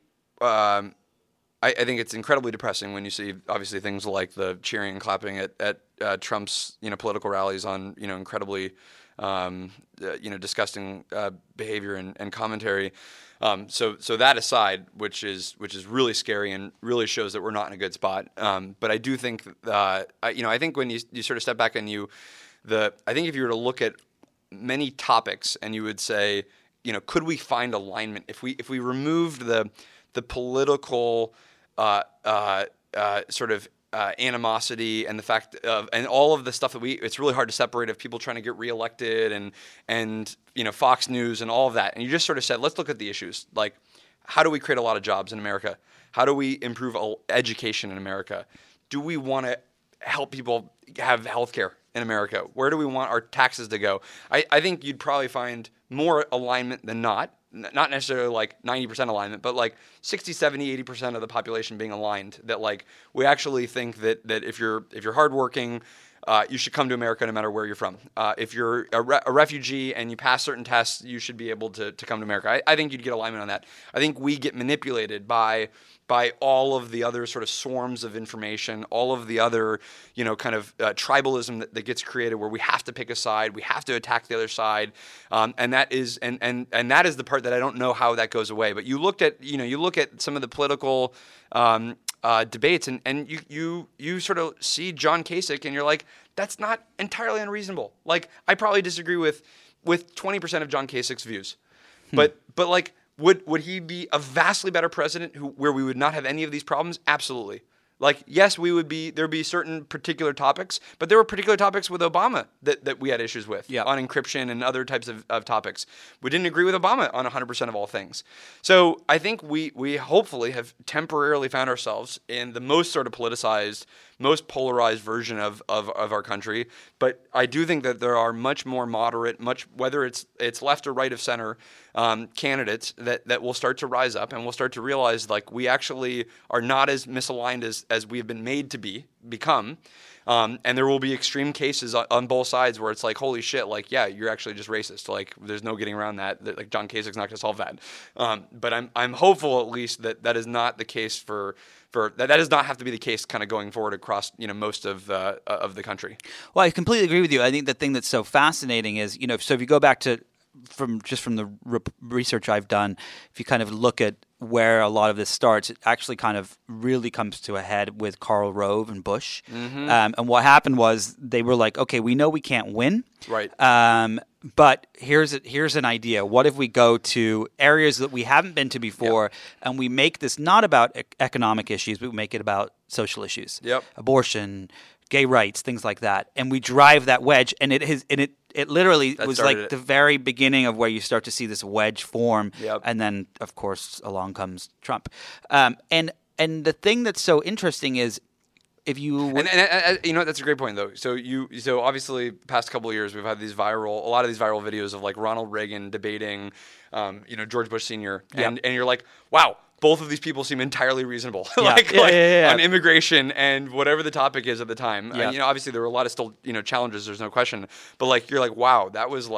I um. I, I think it's incredibly depressing when you see obviously things like the cheering and clapping at, at uh, Trump's you know political rallies on you know incredibly um, uh, you know disgusting uh, behavior and, and commentary. Um, so so that aside, which is which is really scary and really shows that we're not in a good spot. Um, but I do think uh, I, you know I think when you you sort of step back and you the I think if you were to look at many topics and you would say you know could we find alignment if we if we removed the the political Uh, uh, uh, sort of uh, animosity and the fact of and all of the stuff that we it's really hard to separate of people trying to get reelected and and you know Fox News and all of that, and you just sort of said let's look at the issues like how do we create a lot of jobs in America, how do we improve education in America, do we want to help people have health care in America, where do we want our taxes to go? I, I think you'd probably find more alignment than not. Not necessarily like ninety percent alignment, but like sixty, seventy, eighty percent of the population being aligned that like we actually think that that if you're if you're hardworking, uh, you should come to America no matter where you're from. Uh, if you're a, re- a refugee and you pass certain tests, you should be able to, to come to America. I, I think you'd get alignment on that. I think we get manipulated by by all of the other sort of swarms of information, all of the other, you know, kind of uh, tribalism that, that gets created where we have to pick a side, we have to attack the other side, um, and that is and, and and that is the part that I don't know how that goes away. But you looked at, you know, you look at some of the political um, uh, debates, and, and you you you sort of see John Kasich, and you're like, that's not entirely unreasonable. Like, I probably disagree with with twenty percent of John Kasich's views, hmm. but but like. Would would he be a vastly better president who where we would not have any of these problems? Absolutely. Like, yes, we would be, there'd be certain particular topics, but there were particular topics with Obama that, that we had issues with yeah. on encryption and other types of, of topics. We didn't agree with Obama on one hundred percent of all things. So I think we, we hopefully have temporarily found ourselves in the most sort of politicized, most polarized version of, of, of our country. But I do think that there are much more moderate, much whether it's it's left or right of center um, candidates that, that will start to rise up and we'll start to realize like we actually are not as misaligned as, as we have been made to be become. Um, and there will be extreme cases on, on both sides where it's like, holy shit, like, yeah, you're actually just racist. Like, there's no getting around that. that like, John Kasich's not going to solve that. Um, but I'm I'm hopeful at least that that is not the case for for that. That does not have to be the case, kind of going forward across you know most of uh, of the country. Well, I completely agree with you. I think the thing that's so fascinating is you know so if you go back to from just from the re- research I've done, if you kind of look at where a lot of this starts, it actually kind of really comes to a head with Karl Rove and Bush. Mm-hmm. Um, and what happened was they were like, okay, we know we can't win. Right. Um, but here's a, here's an idea. What if we go to areas that we haven't been to before yep. and we make this not about e- economic issues, but we make it about social issues. Yep. Abortion, gay rights, things like that. And we drive that wedge. And it has, and it, it literally that was like it. the very beginning of where you start to see this wedge form. Yep. And then, of course, along comes Trump. Um, and and the thing that's so interesting is if you and, and, and you know that's a great point though. So you so obviously past couple of years we've had these viral a lot of these viral videos of like Ronald Reagan debating, um, you know George Bush Senior and yep. and you're like, wow. Both of these people seem entirely reasonable, Yeah. like, yeah, like yeah, yeah. on immigration and whatever the topic is at the time. Yeah. Uh, you know, obviously there were a lot of still, you know, challenges. There's no question, but like you're like, wow, that was like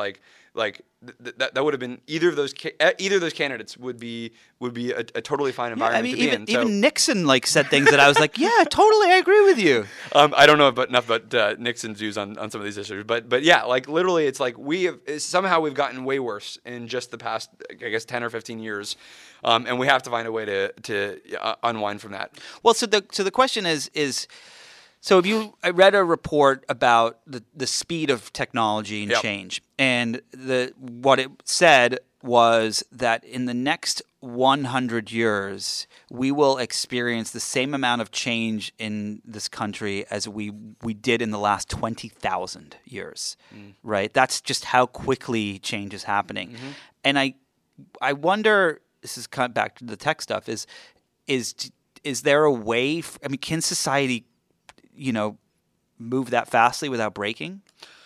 like th- that that would have been either of those ca- either of those candidates would be would be a, a totally fine Yeah, environment I mean, to be even in. So, even Nixon like said things that I was like, yeah, totally, I agree with you. Um, I don't know about, enough about uh, Nixon's views on, on some of these issues, but but yeah, like literally, it's like we have somehow we've gotten way worse in just the past, I guess, ten or fifteen years, um, and we have to find a way to to uh, unwind from that. Well, so the so the question is is so if you I read a report about the, the speed of technology and Yep. change, and the what it said was that in the next one hundred years we will experience the same amount of change in this country as we we did in the last twenty thousand years. Mm. Right? That's just how quickly change is happening. Mm-hmm. And I I wonder, this is kind of back to the tech stuff, is is is there a way f- I mean, can society, you know, move that fastly without breaking?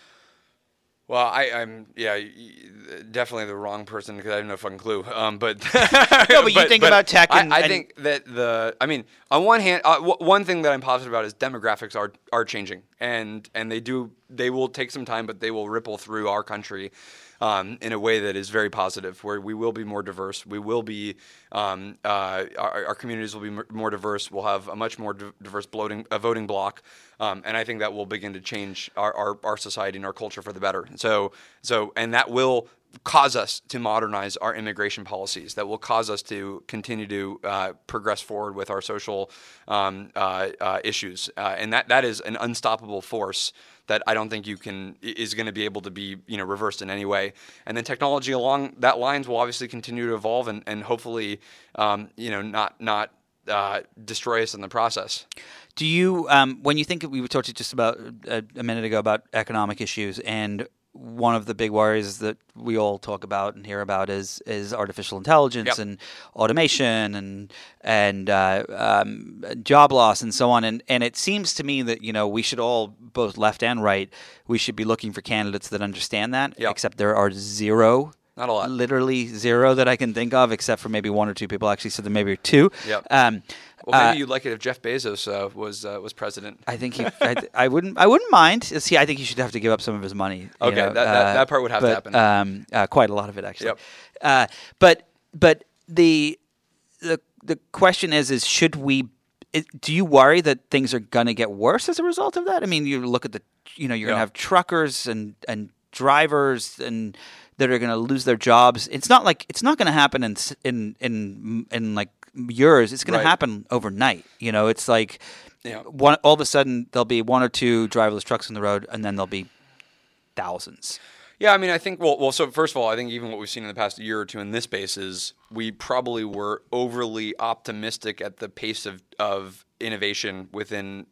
Well, I, I'm yeah, definitely the wrong person because I have no fucking clue. Um, but no, but you think about tech. And, I, I and think that the. I mean, on one hand, uh, w- one thing that I'm positive about is demographics are are changing, and and they do they will take some time, but they will ripple through our country. Um, in a way that is very positive, where we will be more diverse. We will be, um, uh, our, our communities will be m- more diverse. We'll have a much more di- diverse bloating, uh, voting bloc, um, and I think that will begin to change our, our, our society and our culture for the better. So, so, and that will cause us to modernize our immigration policies. That will cause us to continue to uh, progress forward with our social um, uh, uh, issues, uh, and that that is an unstoppable force that I don't think you can is going to be able to be you know reversed in any way. And then technology along that lines will obviously continue to evolve and, and hopefully um, you know not not uh, destroy us in the process. Do you um, when you think we were talking just about a, a minute ago about economic issues, and one of the big worries that we all talk about and hear about is is artificial intelligence Yep. and automation and and uh, um, job loss and so on. And and it seems to me that you know we should all, both left and right, we should be looking for candidates that understand that. Yep. Except there are zero. Not a lot. Literally zero that I can think of, except for maybe one or two people actually. So there maybe two. Yep. Um, Well, maybe uh, you'd like it if Jeff Bezos uh, was uh, was president. I think he. I, I wouldn't. I wouldn't mind. See, I think he should have to give up some of his money. you Okay, know, that- that- uh, that part would have to but, happen. Um, uh, quite a lot of it, actually. Yep. Uh, but but the the the question is is should we? It, do you worry that things are going to get worse as a result of that? I mean, you look at the. You know, you're Yeah. going to have truckers and and drivers and that are going to lose their jobs. It's not like it's not going to happen in s- in in in like years. It's going Right. to happen overnight. You know, it's like Yeah. one all of a sudden there'll be one or two driverless trucks on the road, and then there'll be thousands. Yeah, I mean, I think, well, well, so first of all, I think even what we've seen in the past year or two in this space is we probably were overly optimistic at the pace of, of innovation within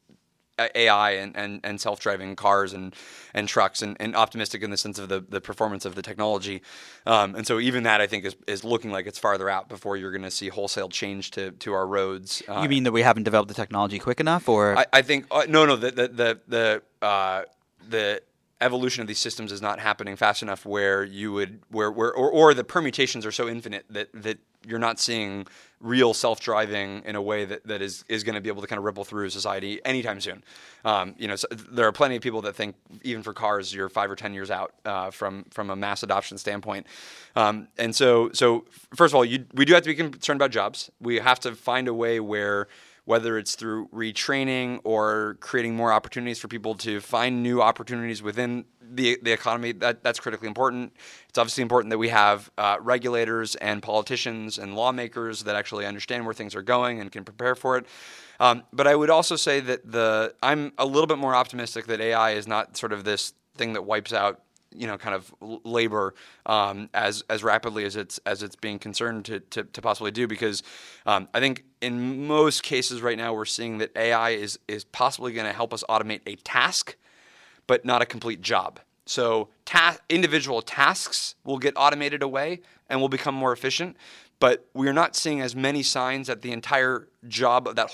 A I and, and, and self-driving cars and, and trucks and, and optimistic in the sense of the, the performance of the technology. Um, and so even that, I think, is, is looking like it's farther out before you're going to see wholesale change to, to our roads. Uh, You mean that we haven't developed the technology quick enough, or I, I think uh, no, no. The the the the, uh, the evolution of these systems is not happening fast enough where you would where where or, or the permutations are so infinite that that you're not seeing real self-driving in a way that, that is, is going to be able to kind of ripple through society anytime soon. Um, you know, so there are plenty of people that think even for cars you're five or ten years out uh, from from a mass adoption standpoint. Um, and so so first of all, you, we do have to be concerned about jobs. We have to find a way where, whether it's through retraining or creating more opportunities for people to find new opportunities within the the economy, that that's critically important. It's obviously important that we have uh, regulators and politicians and lawmakers that actually understand where things are going and can prepare for it. Um, but I would also say that the I'm a little bit more optimistic that A I is not sort of this thing that wipes out, you know, kind of labor um, as as rapidly as it's as it's being concerned to to, to possibly do, because um, I think in most cases right now we're seeing that A I is is possibly going to help us automate a task, but not a complete job. So ta- individual tasks will get automated away and will become more efficient, but we're not seeing as many signs that the entire job of that whole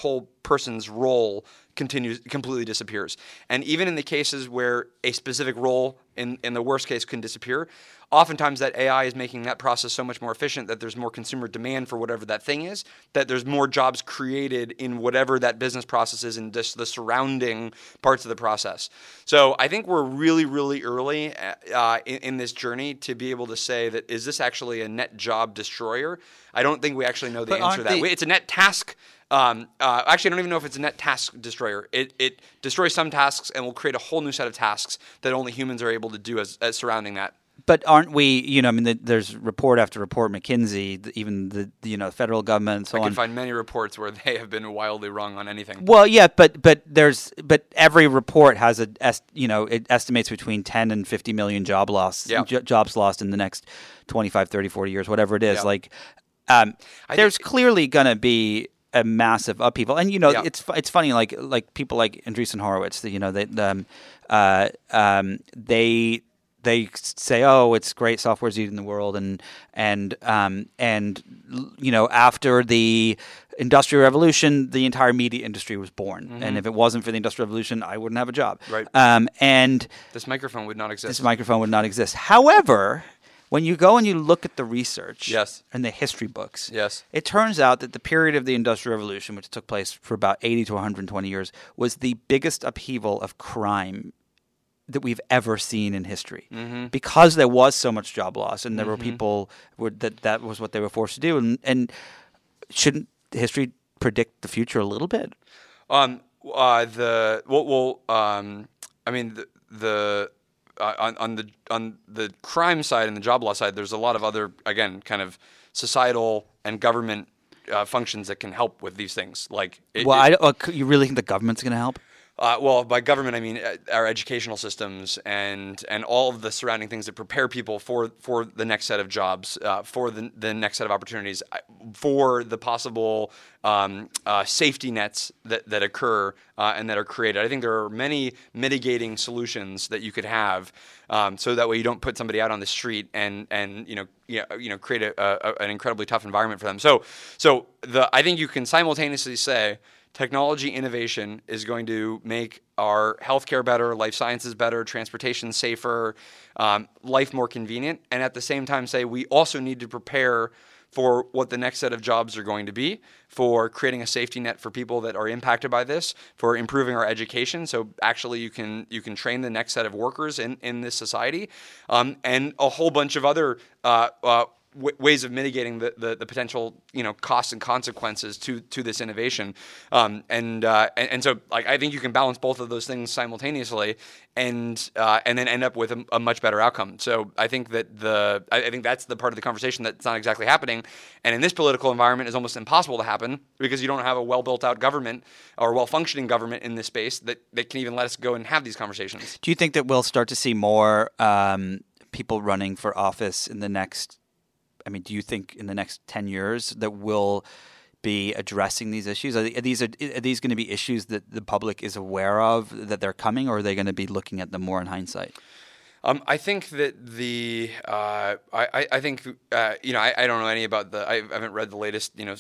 person's role continues completely disappears. And even in the cases where a specific role in, in the worst case can disappear, oftentimes that A I is making that process so much more efficient that there's more consumer demand for whatever that thing is, that there's more jobs created in whatever that business process is and just the surrounding parts of the process. So I think we're really, really early uh, in, in this journey to be able to say that, is this actually a net job destroyer? I don't think we actually know the But answer to that. aren't they- It's a net task. Um, uh, actually, I don't even know if it's a net task destroyer. It, it destroys some tasks and will create a whole new set of tasks that only humans are able to do as, as surrounding that. But aren't we, you know, I mean, the, there's report after report, McKinsey, the, even the, the, you know, federal government and so I on. can find many reports where they have been wildly wrong on anything. Well, yeah, but but there's but every report has a est, you know it estimates between ten and fifty million job loss Yeah. j- jobs lost in the next twenty-five, thirty, forty years, whatever it is. Yeah. Like, um, I there's think- clearly going to be a massive upheaval, and you know Yeah. it's fu- it's funny like like people like Andreessen Horowitz, you know, they um, uh, um, they. They say, "Oh, it's great. Software's eating the world," and and um, and you know, after the Industrial Revolution, the entire media industry was born. Mm-hmm. And if it wasn't for the Industrial Revolution, I wouldn't have a job. Right. Um, and This microphone would not exist. this microphone would not exist. However, when you go and you look at the research Yes. and the history books, Yes. it turns out that the period of the Industrial Revolution, which took place for about eighty to one hundred twenty years, was the biggest upheaval of crime that we've ever seen in history, Mm-hmm. because there was so much job loss, and there Mm-hmm. were people were, that that was what they were forced to do. And, and shouldn't history predict the future a little bit? Um, uh, the well, well um, I mean the, the uh, on, on the on the crime side and the job loss side, there's a lot of other, again, kind of societal and government uh, functions that can help with these things. Like, it, Well, it- I, uh, you really think the government's going to help? Uh, well, by government, I mean uh, our educational systems and and all of the surrounding things that prepare people for for the next set of jobs, uh, for the the next set of opportunities, uh, for the possible um, uh, safety nets that that occur uh, and that are created. I think there are many mitigating solutions that you could have, um, so that way you don't put somebody out on the street and and you know you know, you know create a, a, an incredibly tough environment for them. So so the I think you can simultaneously say, technology innovation is going to make our healthcare better, life sciences better, transportation safer, um, life more convenient, and at the same time say we also need to prepare for what the next set of jobs are going to be, for creating a safety net for people that are impacted by this, for improving our education, so actually you can you can train the next set of workers in, in this society, um, and a whole bunch of other uh, uh, w- ways of mitigating the, the, the potential, you know, costs and consequences to to this innovation, um, and, uh, and and so like I think you can balance both of those things simultaneously, and uh, and then end up with a, a much better outcome. So I think that the I, I think that's the part of the conversation that's not exactly happening, and in this political environment is almost impossible to happen because you don't have a well built out government or well functioning government in this space that, that can even let us go and have these conversations. Do you think that we'll start to see more um, people running for office in the next, I mean, do you think in the next ten years that we'll be addressing these issues? Are these, are, are these going to be issues that the public is aware of, that they're coming, or are they going to be looking at them more in hindsight? Um, I think that the uh, I, I think uh, you know I, I don't know any about the I haven't read the latest you know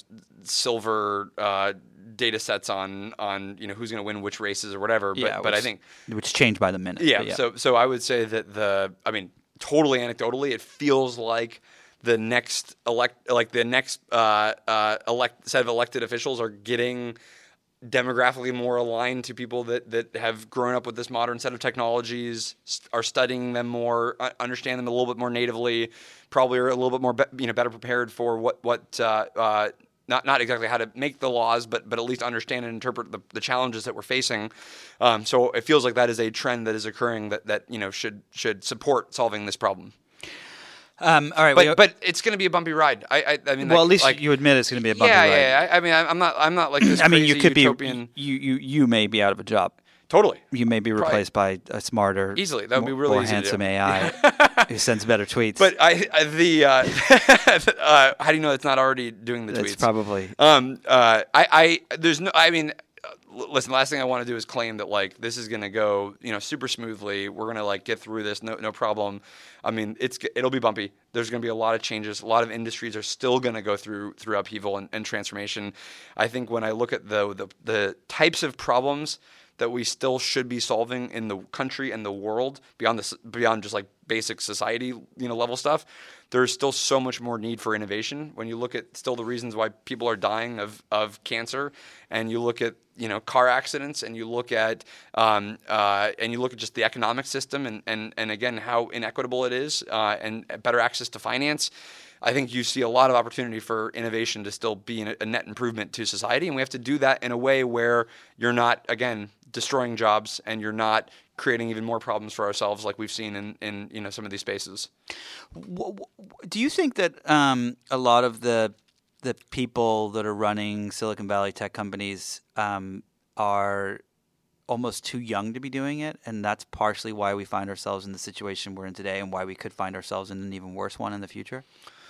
silver uh, data sets on on you know who's going to win which races or whatever. But Yeah, but I which- think Which change by the minute. yeah, but yeah. So so I would say that the I mean totally anecdotally it feels like the next elect like the next uh, uh, elect set of elected officials are getting demographically more aligned to people that, that have grown up with this modern set of technologies, st- are studying them more, uh, understand them a little bit more natively, probably are a little bit more be- you know better prepared for what what uh, uh, not not exactly how to make the laws, but but at least understand and interpret the, the challenges that we're facing. Um, so it feels like that is a trend that is occurring that that you know should should support solving this problem. Um, all right. But we- but it's going to be a bumpy ride. I I, I mean, well, like, at least like, you admit it's going to be a bumpy yeah, ride. yeah, yeah. I, I mean, I'm not I'm not like this. I mean, you crazy could utopian... be you, you you may be out of a job. Totally. You may be replaced by a smarter, Easily. That would be more- really more easy to do. handsome A I who sends better tweets. But I, I the uh, uh, how do you know it's not already doing the tweets? it's probably Um, uh, I, I, there's no. I mean, listen, the last thing I want to do is claim that like this is going to go, you know, super smoothly. We're going to like get through this, no no problem. I mean, it's it'll be bumpy. There's going to be a lot of changes. A lot of industries are still going to go through through upheaval and, and transformation. I think when I look at the, the the types of problems that we still should be solving in the country and the world beyond this, beyond just like basic society, you know, level stuff, there's still so much more need for innovation. When you look at still the reasons why people are dying of, of cancer, and you look at, you know, car accidents, and you look at um, uh, and you look at just the economic system, and and and again how inequitable it is, uh, and better access to finance. I think you see a lot of opportunity for innovation to still be a net improvement to society, and we have to do that in a way where you're not, again, destroying jobs, and you're not creating even more problems for ourselves, like we've seen in, in you know some of these spaces. Do you think that um, a lot of the the people that are running Silicon Valley tech companies um, are almost too young to be doing it, and that's partially why we find ourselves in the situation we're in today, and why we could find ourselves in an even worse one in the future?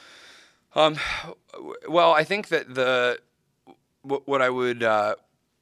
Um, well, I think that the what I would. Uh,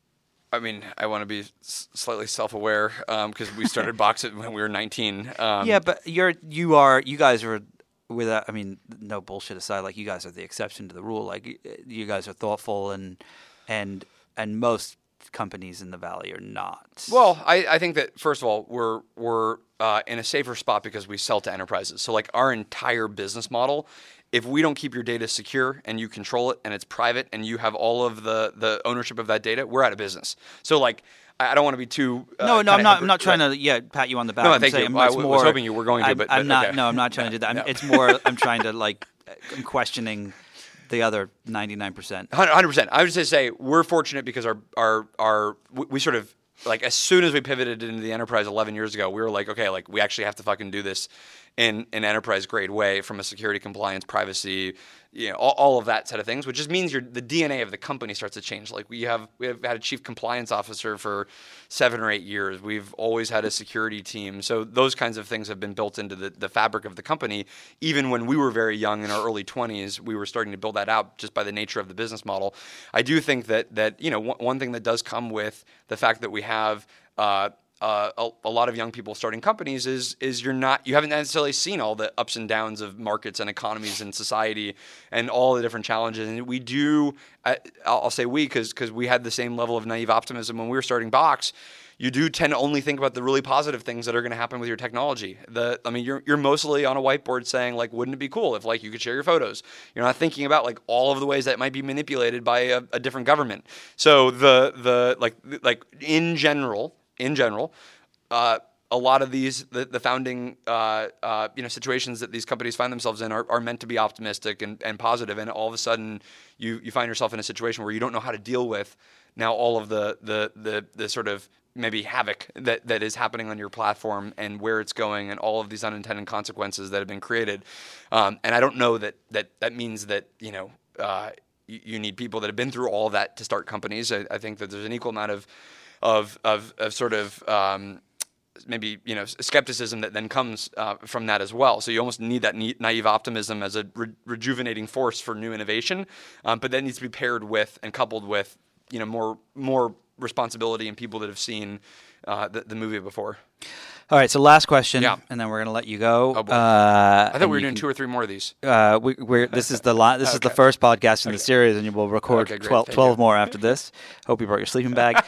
I mean, I want to be s- slightly self-aware because um, we started Box It when we were nineteen. Um, yeah, but you're you are you guys are without. I mean, no bullshit aside. Like you guys are the exception to the rule. Like you guys are thoughtful, and and and most companies in the Valley are not. Well, I, I think that first of all, we're we're uh, in a safer spot because we sell to enterprises. So like our entire business model. If we don't keep your data secure and you control it and it's private and you have all of the, the ownership of that data, we're out of business. So like, I don't want to be too. Uh, no, no, I'm not. I'm not trying to yeah pat you on the back. No, I'm thank saying, you. I it's w- more, was hoping you were going to, I'm, but, I'm but not. okay. No, I'm not trying no, to do that. no. It's more. I'm trying to like. I'm questioning the other ninety-nine percent. one hundred percent. I would just say we're fortunate because our our our we, we sort of like as soon as we pivoted into the enterprise eleven years ago, we were like, okay, like we actually have to fucking do this in an enterprise grade way from a security, compliance, privacy, you know, all, all of that set of things, which just means your the D N A of the company starts to change. Like we have we have had a chief compliance officer for seven or eight years. We've always had a security team. So those kinds of things have been built into the, the fabric of the company. Even when we were very young in our early twenties, we were starting to build that out just by the nature of the business model. I do think that that, you know, one, one thing that does come with the fact that we have uh, Uh, a, a lot of young people starting companies is is you're not you haven't necessarily seen all the ups and downs of markets and economies and society and all the different challenges. And we do, I, I'll say we because because we had the same level of naive optimism when we were starting Box. You do tend to only think about the really positive things that are going to happen with your technology. The I mean, you're you're mostly on a whiteboard saying like, wouldn't it be cool if like you could share your photos? You're not thinking about like all of the ways that it might be manipulated by a, a different government. So the the like like in general. In general, uh, a lot of these, the, the founding, uh, uh, you know, situations that these companies find themselves in are, are meant to be optimistic and, and positive, and all of a sudden, you you find yourself in a situation where you don't know how to deal with now all of the the the, the sort of maybe havoc that, that is happening on your platform and where it's going and all of these unintended consequences that have been created. Um, and I don't know that that that means that you know uh, you, you need people that have been through all of that to start companies. I, I think that there's an equal amount of Of, of of sort of um, maybe you know skepticism that then comes uh, from that as well. So you almost need that naive optimism as a re- rejuvenating force for new innovation, um, but that needs to be paired with and coupled with you know more more responsibility and people that have seen uh, the, the movie before. All right, so last question, yeah. and then we're going to let you go. Oh boy. Uh, I thought we were doing can, two or three more of these. Uh, we, we're this is the li- this okay. is the first podcast in okay. the series, and you will record okay, twelve, twelve more after this. Hope you brought your sleeping bag.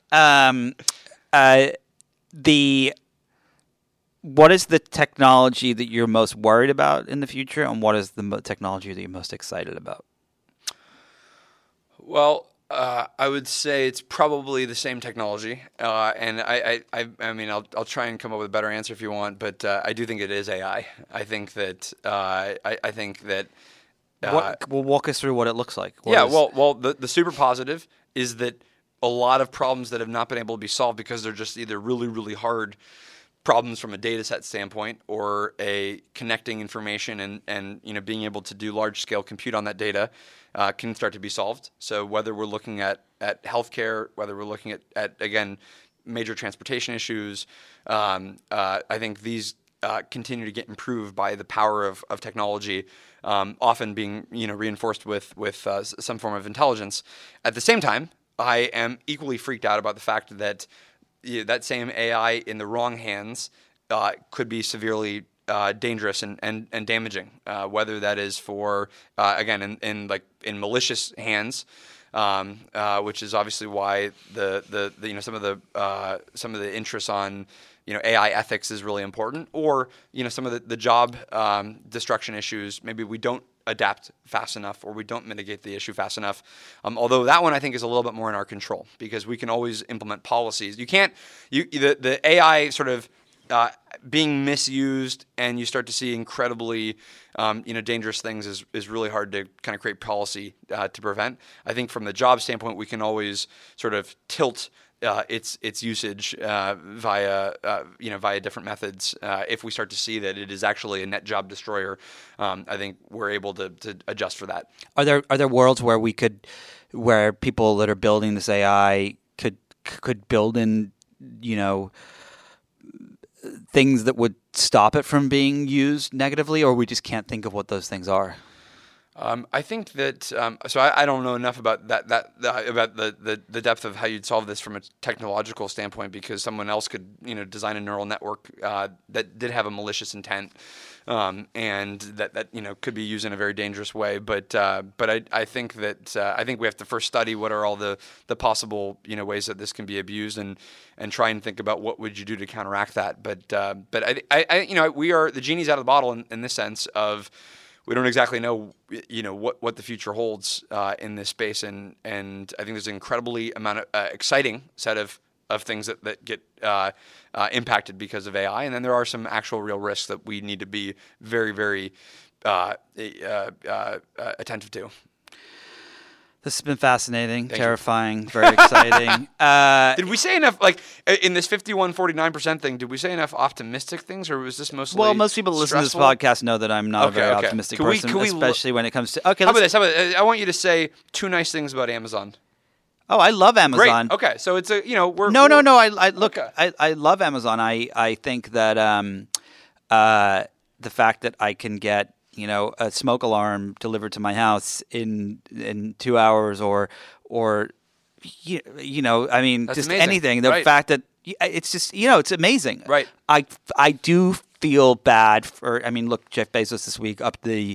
Um, uh, the what is the technology that you're most worried about in the future, and what is the mo- technology that you're most excited about? Well, uh, I would say it's probably the same technology, uh, and I, I, I, I mean, I'll, I'll try and come up with a better answer if you want, but uh, I do think it is A I. I think that, uh, I, I think that. Uh, what, well, walk us through what it looks like. What yeah, is, well, well, the the super positive is that a lot of problems that have not been able to be solved because they're just either really, really hard problems from a data set standpoint or a connecting information and, and you know being able to do large scale compute on that data uh, can start to be solved. So whether we're looking at, at healthcare, whether we're looking at, at again, major transportation issues, um, uh, I think these uh, continue to get improved by the power of, of technology, um, often being you know reinforced with, with uh, some form of intelligence. At the same time, I am equally freaked out about the fact that you know, that same A I in the wrong hands uh, could be severely uh, dangerous and and, and damaging. Uh, whether that is for uh, again in, in like in malicious hands, um, uh, which is obviously why the, the, the you know some of the uh, some of the interests on you know A I ethics is really important, or you know some of the the job um, destruction issues. Maybe we don't adapt fast enough, or we don't mitigate the issue fast enough. Um, although that one I think is a little bit more in our control because we can always implement policies. You can't, you the, the A I sort of uh, being misused and you start to see incredibly um, you know dangerous things is, is really hard to kind of create policy uh, to prevent. I think from the job standpoint, we can always sort of tilt Uh, its its usage uh, via uh, you know via different methods. Uh, if we start to see that it is actually a net job destroyer, um, I think we're able to, to adjust for that. Are there are there worlds where we could, where people that are building this A I could could build in, you know, things that would stop it from being used negatively, or we just can't think of what those things are? Um, I think that um, so I, I don't know enough about that that uh, about the, the, the depth of how you'd solve this from a technological standpoint, because someone else could you know design a neural network uh, that did have a malicious intent um, and that, that you know could be used in a very dangerous way. But uh, but I, I think that uh, I think we have to first study what are all the, the possible you know ways that this can be abused, and and try and think about what would you do to counteract that. But uh, but I, I, I you know we are the genie's out of the bottle in, in this sense of. We don't exactly know, you know, what, what the future holds uh, in this space, and and I think there's an incredibly amount of uh, exciting set of, of things that that get uh, uh, impacted because of A I, and then there are some actual real risks that we need to be very very uh, uh, uh, uh, attentive to. This has been fascinating, Thank terrifying, you. Very exciting. Uh, did we say enough, like, in this fifty-one forty-nine percent thing, did we say enough optimistic things, or was this mostly Well, most people that listen to this podcast know that I'm not okay, a very okay. optimistic can we, person, can we especially lo- when it comes to... Okay, How let's, about this? How about, I want you to say two nice things about Amazon. Oh, I love Amazon. Great. Okay, so it's a, you know, we're... No, we're, no, no, I, I look, okay. I, I love Amazon. I, I think that um, uh, the fact that I can get... you know, a smoke alarm delivered to my house in in two hours, or or you, you know, I mean, That's just amazing. anything. The right. fact that it's just, you know, it's amazing. Right. I I do feel bad for. I mean, look, Jeff Bezos this week upped the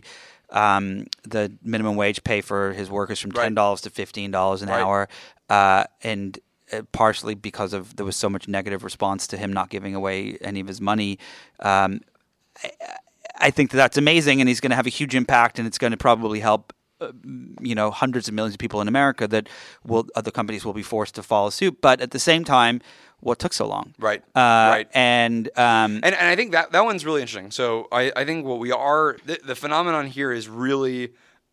um, the minimum wage pay for his workers from ten dollars right. to fifteen dollars an right. hour, uh, and. Uh, partially because of there was so much negative response to him not giving away any of his money. Um, I, I think that that's amazing, and he's going to have a huge impact, and it's going to probably help, uh, you know, hundreds of millions of people in America that will other companies will be forced to follow suit. But at the same time, what took so long? Right. Uh, right. And, um, and and I think that that one's really interesting. So I, I think what we are the, the phenomenon here is really,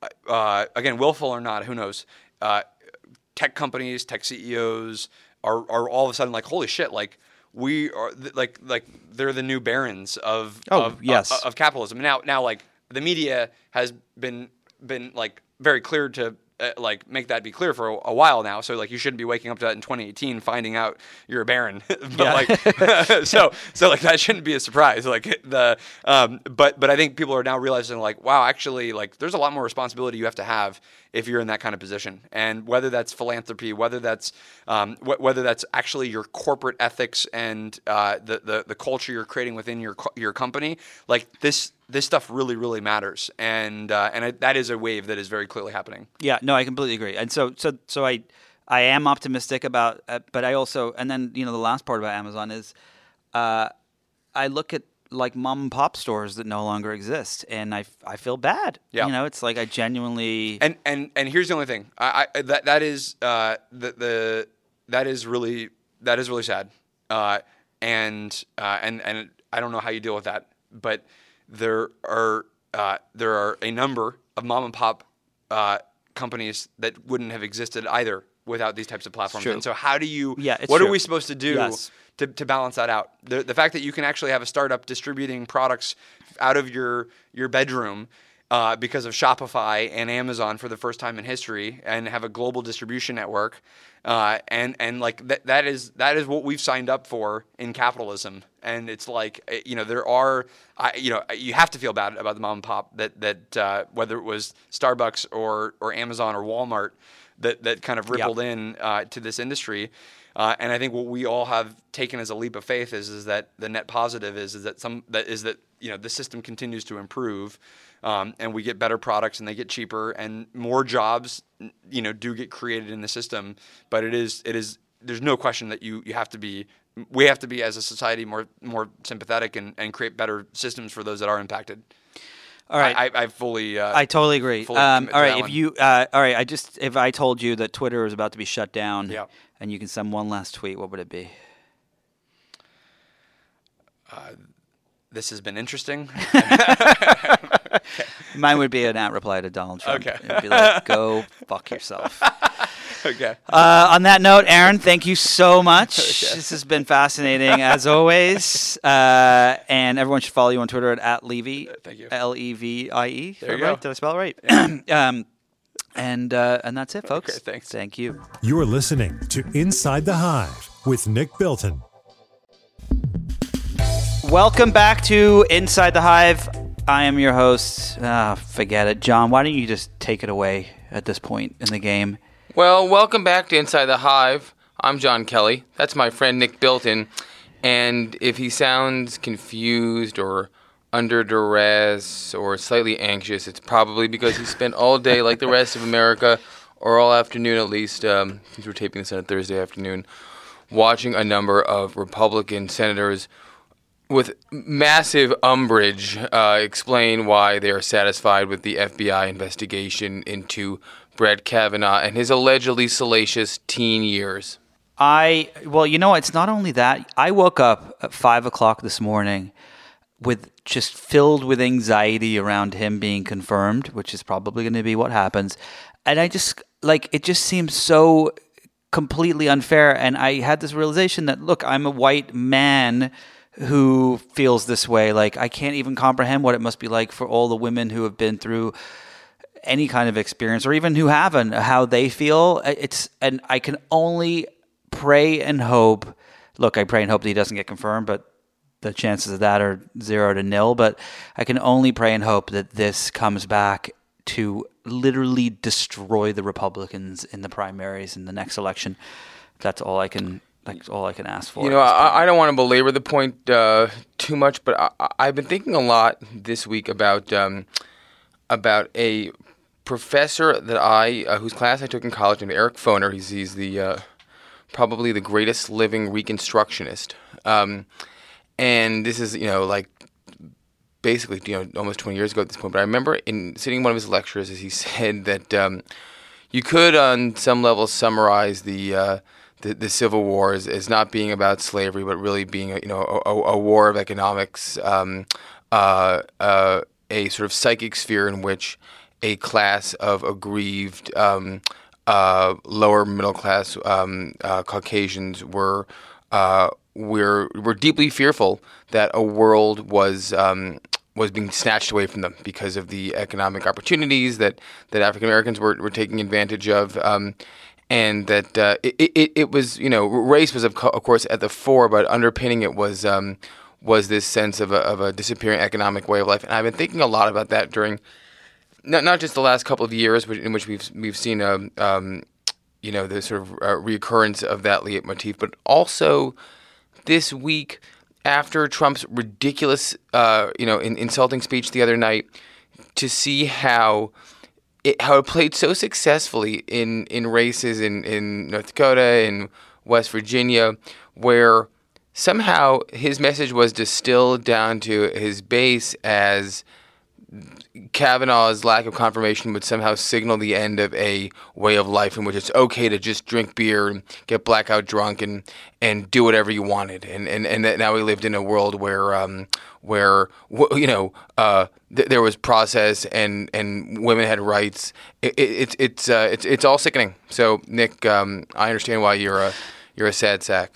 uh, again, willful or not, who knows. Uh, tech companies, tech C E Os are are all of a sudden like, holy shit, like. We are like like they're the new barons of oh, of, yes. of of capitalism. Now now like the media has been been like very clear to uh, like make that be clear for a, a while now. So like you shouldn't be waking up to that in twenty eighteen finding out you're a baron. but like so so like that shouldn't be a surprise. Like the um but but I think people are now realizing like wow, actually like there's a lot more responsibility you have to have if you're in that kind of position, and whether that's philanthropy, whether that's um, wh- whether that's actually your corporate ethics and uh, the, the the culture you're creating within your co- your company, like this this stuff really really matters, and uh, and I, that is a wave that is very clearly happening. Yeah, no, I completely agree, and so so so I I am optimistic about, uh, but I also, and then you know the last part about Amazon is, uh, I look at. Like mom and pop stores that no longer exist, and I, I feel bad. Yeah. You know, it's like I genuinely and and and here's the only thing. I, I that that is uh, the the that is really that is really sad. Uh, and uh, and and I don't know how you deal with that, but there are uh, there are a number of mom and pop uh, companies that wouldn't have existed either without these types of platforms. True. And so, how do you? Yeah, it's what true. are we supposed to do? Yes. To, to balance that out, the the fact that you can actually have a startup distributing products out of your your bedroom uh, because of Shopify and Amazon for the first time in history, and have a global distribution network. Uh, and and like that that is that is what we've signed up for in capitalism. And it's like, you know, there are, I, you know, you have to feel bad about the mom and pop that that uh, whether it was Starbucks or or Amazon or Walmart that that kind of rippled yep. in uh, to this industry. Uh, and I think what we all have taken as a leap of faith is is that the net positive is is that some that is that you know the system continues to improve, um, and we get better products and they get cheaper and more jobs you know do get created in the system. But it is it is there's no question that you you have to be we have to be as a society more more sympathetic and, and create better systems for those that are impacted. All right, I, I, I fully. Uh, I totally agree. Fully um, all right, if one. you, uh, all right, I just if I told you that Twitter is about to be shut down, yeah. and you can send one last tweet, what would it be? Uh, this has been interesting. Mine would be an at reply to Donald Trump. Okay. It'd be like, go fuck yourself. Okay. Uh, on that note, Aaron, thank you so much. Okay. This has been fascinating as always. Uh, and everyone should follow you on Twitter at, at Levy. Uh, thank you. L E V I E. There you right? go. Did I spell it right? Yeah. um, and uh, and that's it, folks. Okay, thanks. Thank you. You're listening to Inside the Hive with Nick Bilton. Welcome back to Inside the Hive. I am your host. Ah, forget it. John, why don't you just take it away at this point in the game? Well, welcome back to Inside the Hive. I'm John Kelly. That's my friend Nick Bilton. And if he sounds confused or under duress or slightly anxious, it's probably because he spent all day, like the rest of America, or all afternoon at least, um, since we're taping this on a Thursday afternoon, watching a number of Republican senators with massive umbrage uh, explain why they are satisfied with the F B I investigation into Brett Kavanaugh and his allegedly salacious teen years. I, well, you know, it's not only that. I woke up at five o'clock this morning with just filled with anxiety around him being confirmed, which is probably going to be what happens. And I just, like, it just seems so completely unfair. And I had this realization that, look, I'm a white man who feels this way. Like, I can't even comprehend what it must be like for all the women who have been through any kind of experience, or even who haven't, how they feel. It's, and I can only pray and hope. Look, I pray and hope that he doesn't get confirmed, but the chances of that are zero to nil. But I can only pray and hope that this comes back to literally destroy the Republicans in the primaries in the next election. That's all I can. That's all I can ask for. You know, I, I don't want to belabor the point uh, too much, but I, I've been thinking a lot this week about um, about a professor that I, uh, whose class I took in college, named Eric Foner. He's he's the uh, probably the greatest living Reconstructionist, um, and this is you know like basically you know almost twenty years ago at this point. But I remember in sitting in one of his lectures, as he said that um, you could, on some level, summarize the uh, The, the Civil War is, is not being about slavery, but really being a, you know a, a war of economics, um, uh, uh, a sort of psychic sphere in which a class of aggrieved um, uh, lower middle class um, uh, Caucasians were uh, were were deeply fearful that a world was um, was being snatched away from them because of the economic opportunities that that African Americans were were taking advantage of. Um, And that uh, it, it it was you know race was of, co- of course at the fore, but underpinning it was um, was this sense of a of a disappearing economic way of life. And I've been thinking a lot about that during not not just the last couple of years, but in which we've we've seen a um, you know the sort of uh, reoccurrence of that leitmotif, but also this week after Trump's ridiculous uh, you know in, insulting speech the other night, to see how. It, how it played so successfully in, in races in, in North Dakota and West Virginia, where somehow his message was distilled down to his base as Kavanaugh's lack of confirmation would somehow signal the end of a way of life in which it's okay to just drink beer and get blackout drunk and, and do whatever you wanted. And, and, and that now we lived in a world where um, where you know uh, th- there was process and, and women had rights. It, it, it's it's uh, it's it's all sickening. So Nick, um, I understand why you're a you're a sad sack.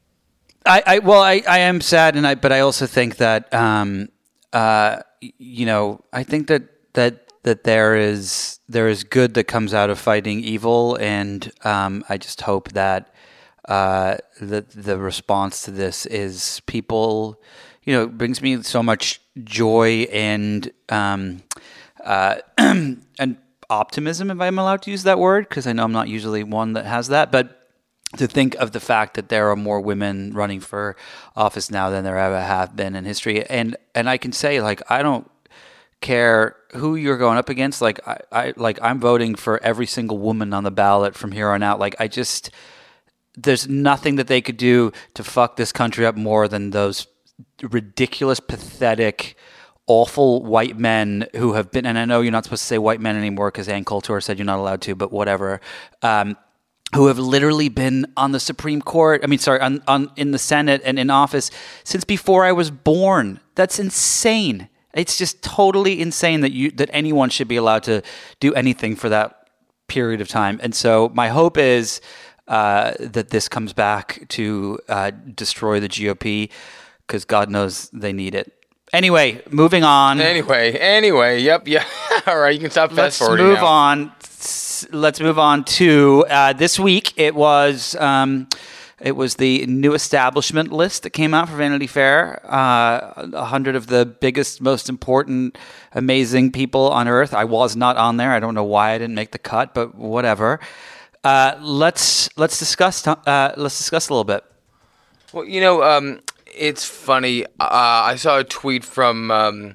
I, I well I, I am sad, and I but I also think that um, uh, you know I think that that that there is there is good that comes out of fighting evil, and um, I just hope that uh, the the response to this is people. You know, it brings me so much joy and um, uh, and optimism, if I'm allowed to use that word, because I know I'm not usually one that has that, but to think of the fact that there are more women running for office now than there ever have been in history. And and I can say, like, I don't care who you're going up against. Like, I, I like I'm voting for every single woman on the ballot from here on out. Like, I just, there's nothing that they could do to fuck this country up more than those ridiculous, pathetic, awful white men who have been, and I know you're not supposed to say white men anymore because Ann Coulter said you're not allowed to, but whatever, um, who have literally been on the Supreme Court, I mean, sorry, on, on in the Senate and in office since before I was born. That's insane. It's just totally insane that you that anyone should be allowed to do anything for that period of time. And so my hope is uh, that this comes back to uh, destroy the G O P, because God knows they need it. Anyway, moving on. Anyway, anyway, yep, yeah. All right, you can stop fast forwarding Let's move now. on. Let's move on to uh, this week. It was um, it was the new establishment list that came out for Vanity Fair. Uh, a hundred of the biggest, most important, amazing people on earth. I was not on there. I don't know why I didn't make the cut, but whatever. Uh, let's let's discuss. Uh, let's discuss a little bit. Well, you know, um, it's funny. Uh, I saw a tweet from um,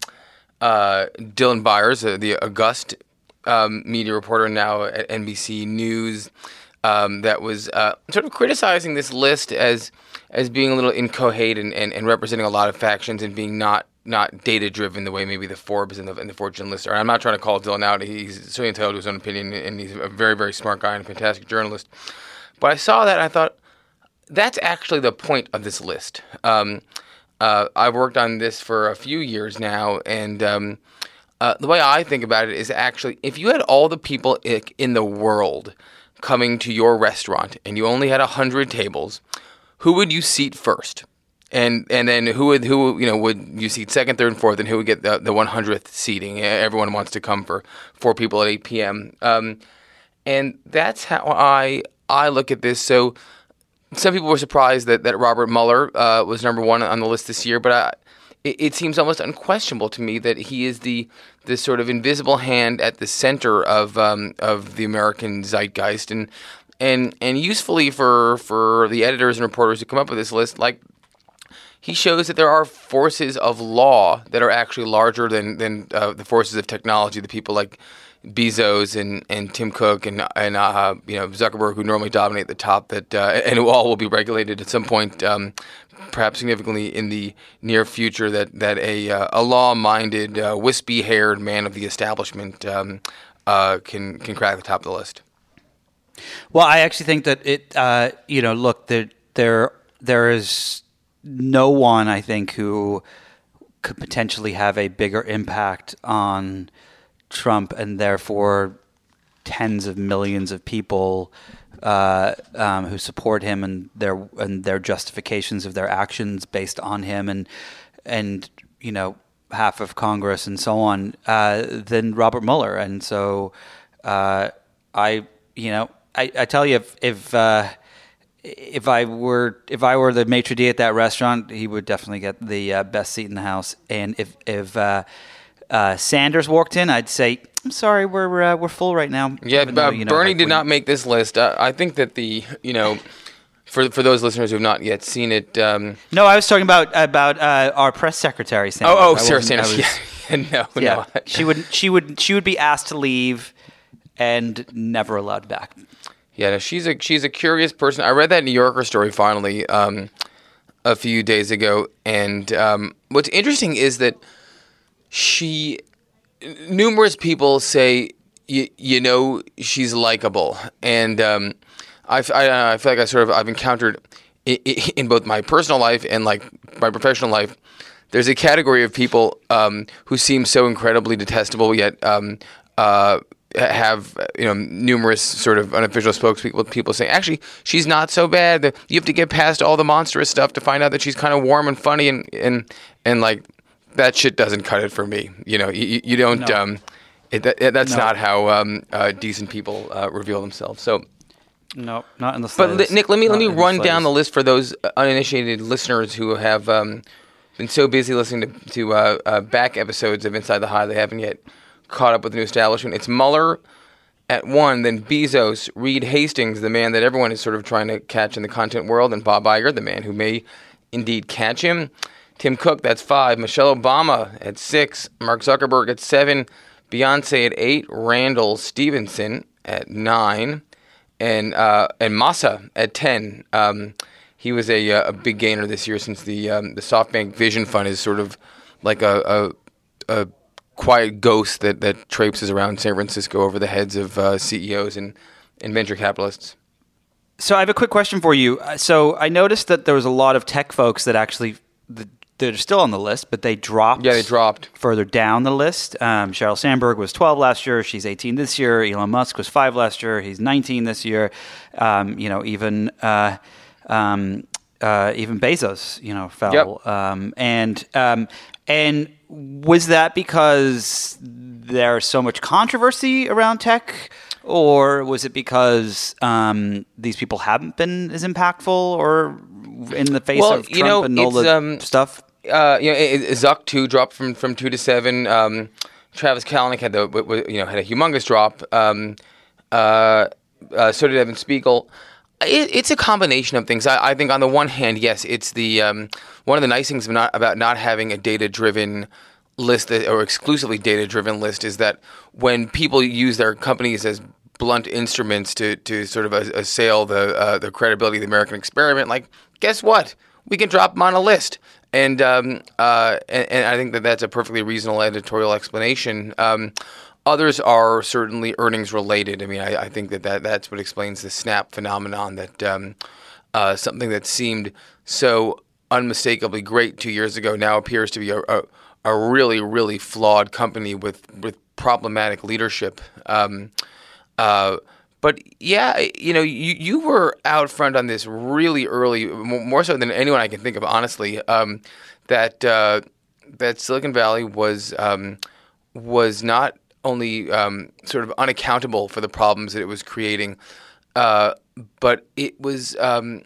uh, Dylan Byers, uh, the August um, media reporter now at N B C News, um, that was uh, sort of criticizing this list as as being a little incoherent and, and, and representing a lot of factions and being not not data driven the way maybe the Forbes and the, and the Fortune list are. I'm not trying to call Dylan out. He's certainly entitled to his own opinion, and he's a very, very smart guy and a fantastic journalist. But I saw that and I thought, that's actually the point of this list. Um, uh, I've worked on this for a few years now, and um, uh, the way I think about it is actually, if you had all the people in the world coming to your restaurant and you only had a hundred tables, who would you seat first? And and then who would who you know would you seat second, third, and fourth, and who would get the the one hundredth seating? Everyone wants to come for four people at eight p.m. Um, and that's how I I look at this. So. Some people were surprised that, that Robert Mueller uh, was number one on the list this year, but I, it, it seems almost unquestionable to me that he is the this sort of invisible hand at the center of um, of the American zeitgeist, and and and usefully for for the editors and reporters who come up with this list, like he shows that there are forces of law that are actually larger than than uh, the forces of technology. The people like Bezos and, and Tim Cook and and uh, you know Zuckerberg, who normally dominate the top, that uh, and who all will be regulated at some point, um, perhaps significantly in the near future. That that a uh, a law-minded, uh, wispy-haired man of the establishment um, uh, can can crack the top of the list. Well, I actually think that it. Uh, you know, look, there there there is no one, I think, who could potentially have a bigger impact on Trump and therefore tens of millions of people uh, um, who support him and their and their justifications of their actions based on him, and and you know half of Congress and so on, uh, than Robert Mueller. And so uh, I you know I, I tell you if if uh, if I were if I were the maitre d' at that restaurant, he would definitely get the uh, best seat in the house. And if if uh, Uh, Sanders walked in, I'd say, "I'm sorry, we're uh, we're full right now." Yeah, Even though, uh, you know, Bernie like did when- not make this list. Uh, I think that the you know, for for those listeners who have not yet seen it. Um, No, I was talking about about uh, our press secretary. Sanders. oh, oh, I Sarah wasn't- I Sanders. was- Yeah, no, yeah. no. she would she would she would be asked to leave and never allowed back. Yeah, no, she's a she's a curious person. I read that New Yorker story finally um, a few days ago, and um, what's interesting is that she. Numerous people say, you, you know, she's likable, and um, I, I, I feel like I sort of I've encountered in, in both my personal life and like my professional life. There's a category of people um, who seem so incredibly detestable, yet um, uh, have you know numerous sort of unofficial spokespeople people saying, actually, she's not so bad. You have to get past all the monstrous stuff to find out that she's kind of warm and funny, and and and like. That shit doesn't cut it for me. You know, you, you don't, No. um, It, that, that's No. not how um, uh, decent people uh, reveal themselves. So. No, not in the But slightest. Nick, let me Not let me in the run down slightest. the list for those uninitiated listeners who have um, been so busy listening to, to uh, uh, back episodes of Inside the Hive they haven't yet caught up with the new establishment. It's Mueller at one, then Bezos, Reed Hastings, the man that everyone is sort of trying to catch in the content world, and Bob Iger, the man who may indeed catch him. Tim Cook, that's five. Michelle Obama at six. Mark Zuckerberg at seven. Beyonce at eight. Randall Stevenson at nine. And uh, and Massa at ten. Um, he was a, uh, a big gainer this year since the um, the SoftBank Vision Fund is sort of like a, a, a quiet ghost that, that traipses around San Francisco over the heads of uh, C E Os and, and venture capitalists. So I have a quick question for you. Uh, So I noticed that there was a lot of tech folks that actually the, they're still on the list, but they dropped. Yeah, they dropped. further down the list. Um, Sheryl Sandberg was twelve last year. She's eighteen this year. Elon Musk was five last year. He's nineteen this year. Um, you know, even uh, um, uh, even Bezos, you know, fell. Yep. Um, and um, and was that because there's so much controversy around tech? Or was it because um, these people haven't been as impactful, or in the face Well, of Trump you know, and all it's, the um, stuff? Uh, you know, it, it, Zuck two dropped from, from two to seven. Um, Travis Kalanick had the w- w- you know had a humongous drop. Um, uh, uh, so did Evan Spiegel. It, it's a combination of things. I, I think on the one hand, yes, it's the um, one of the nice things of not, about not having a data driven list that, or exclusively data driven list is that when people use their companies as blunt instruments to to sort of assail the uh, the credibility of the American experiment, like guess what? We can drop them on a list. And, um, uh, and and I think that that's a perfectly reasonable editorial explanation. Um, others are certainly earnings related. I mean, I, I think that, that that's what explains the Snap phenomenon, that um, uh, something that seemed so unmistakably great two years ago now appears to be a, a, a really, really flawed company with, with problematic leadership. Um, uh, But yeah, you know, you, you were out front on this really early, more so than anyone I can think of, honestly. Um, that uh, that Silicon Valley was um, was not only um, sort of unaccountable for the problems that it was creating, uh, but it was um,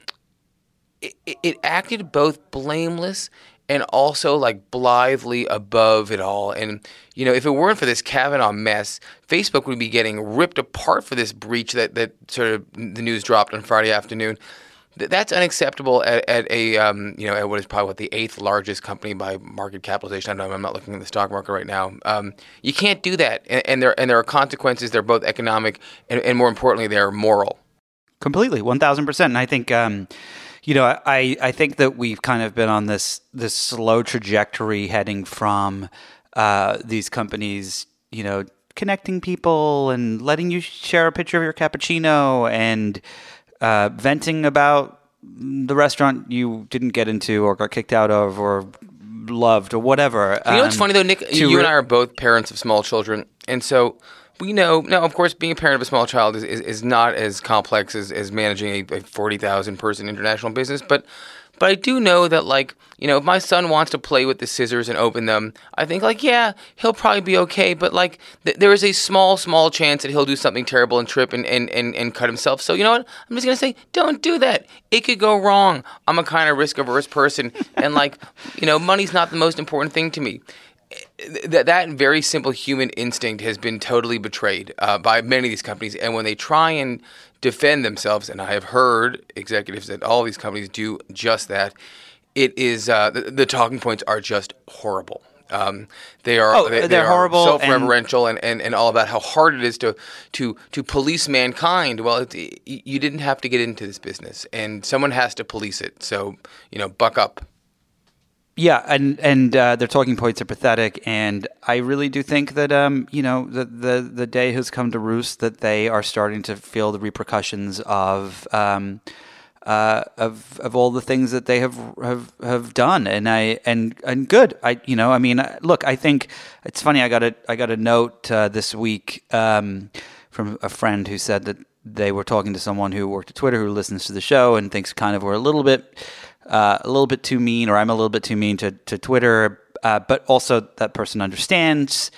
it, it acted both blameless and also like blithely above it all. And, you know, if it weren't for this Kavanaugh mess, Facebook would be getting ripped apart for this breach that, that sort of the news dropped on Friday afternoon. Th- That's unacceptable at, at a, um, you know, at what is probably what the eighth largest company by market capitalization. I don't know, I'm not looking at the stock market right now. Um, you can't do that. And, and, there, and there are consequences. They're both economic and, and more importantly, they're moral. Completely, one thousand percent. And I think, um, you know, I, I think that we've kind of been on this this slow trajectory heading from uh, these companies, you know, connecting people and letting you share a picture of your cappuccino and uh, venting about the restaurant you didn't get into or got kicked out of or loved or whatever. You know what's Um, funny, though, Nick? You re- and I are both parents of small children. And so we know, now, of course, being a parent of a small child is, is, is not as complex as, as managing a, a forty thousand person international business. But but I do know that, like, you know, if my son wants to play with the scissors and open them, I think, like, yeah, he'll probably be okay. But, like, th- there is a small, small chance that he'll do something terrible and trip and, and, and, and cut himself. So, you know what? I'm just going to say, don't do that. It could go wrong. I'm a kind of risk-averse person. And, like, you know, money's not the most important thing to me. That that very simple human instinct has been totally betrayed uh, by many of these companies. And when they try and defend themselves, and I have heard executives at all these companies do just that, it is uh, the, the talking points are just horrible. Um, they are Oh, they, they're they are horrible self-referential and, and, and all about how hard it is to to to police mankind. Well, it, you didn't have to get into this business, and someone has to police it. So, you know, buck up. Yeah, and and uh, their talking points are pathetic, and I really do think that um, you know the, the the day has come to roost that they are starting to feel the repercussions of um, uh, of of all the things that they have have have done, and I and and good. I you know I mean look, I think it's funny. I got a I got a note uh, this week um, from a friend who said that they were talking to someone who worked at Twitter who listens to the show and thinks kind of we're a little bit. Uh, a little bit too mean, or I'm a little bit too mean to, to Twitter, uh, but also that person understands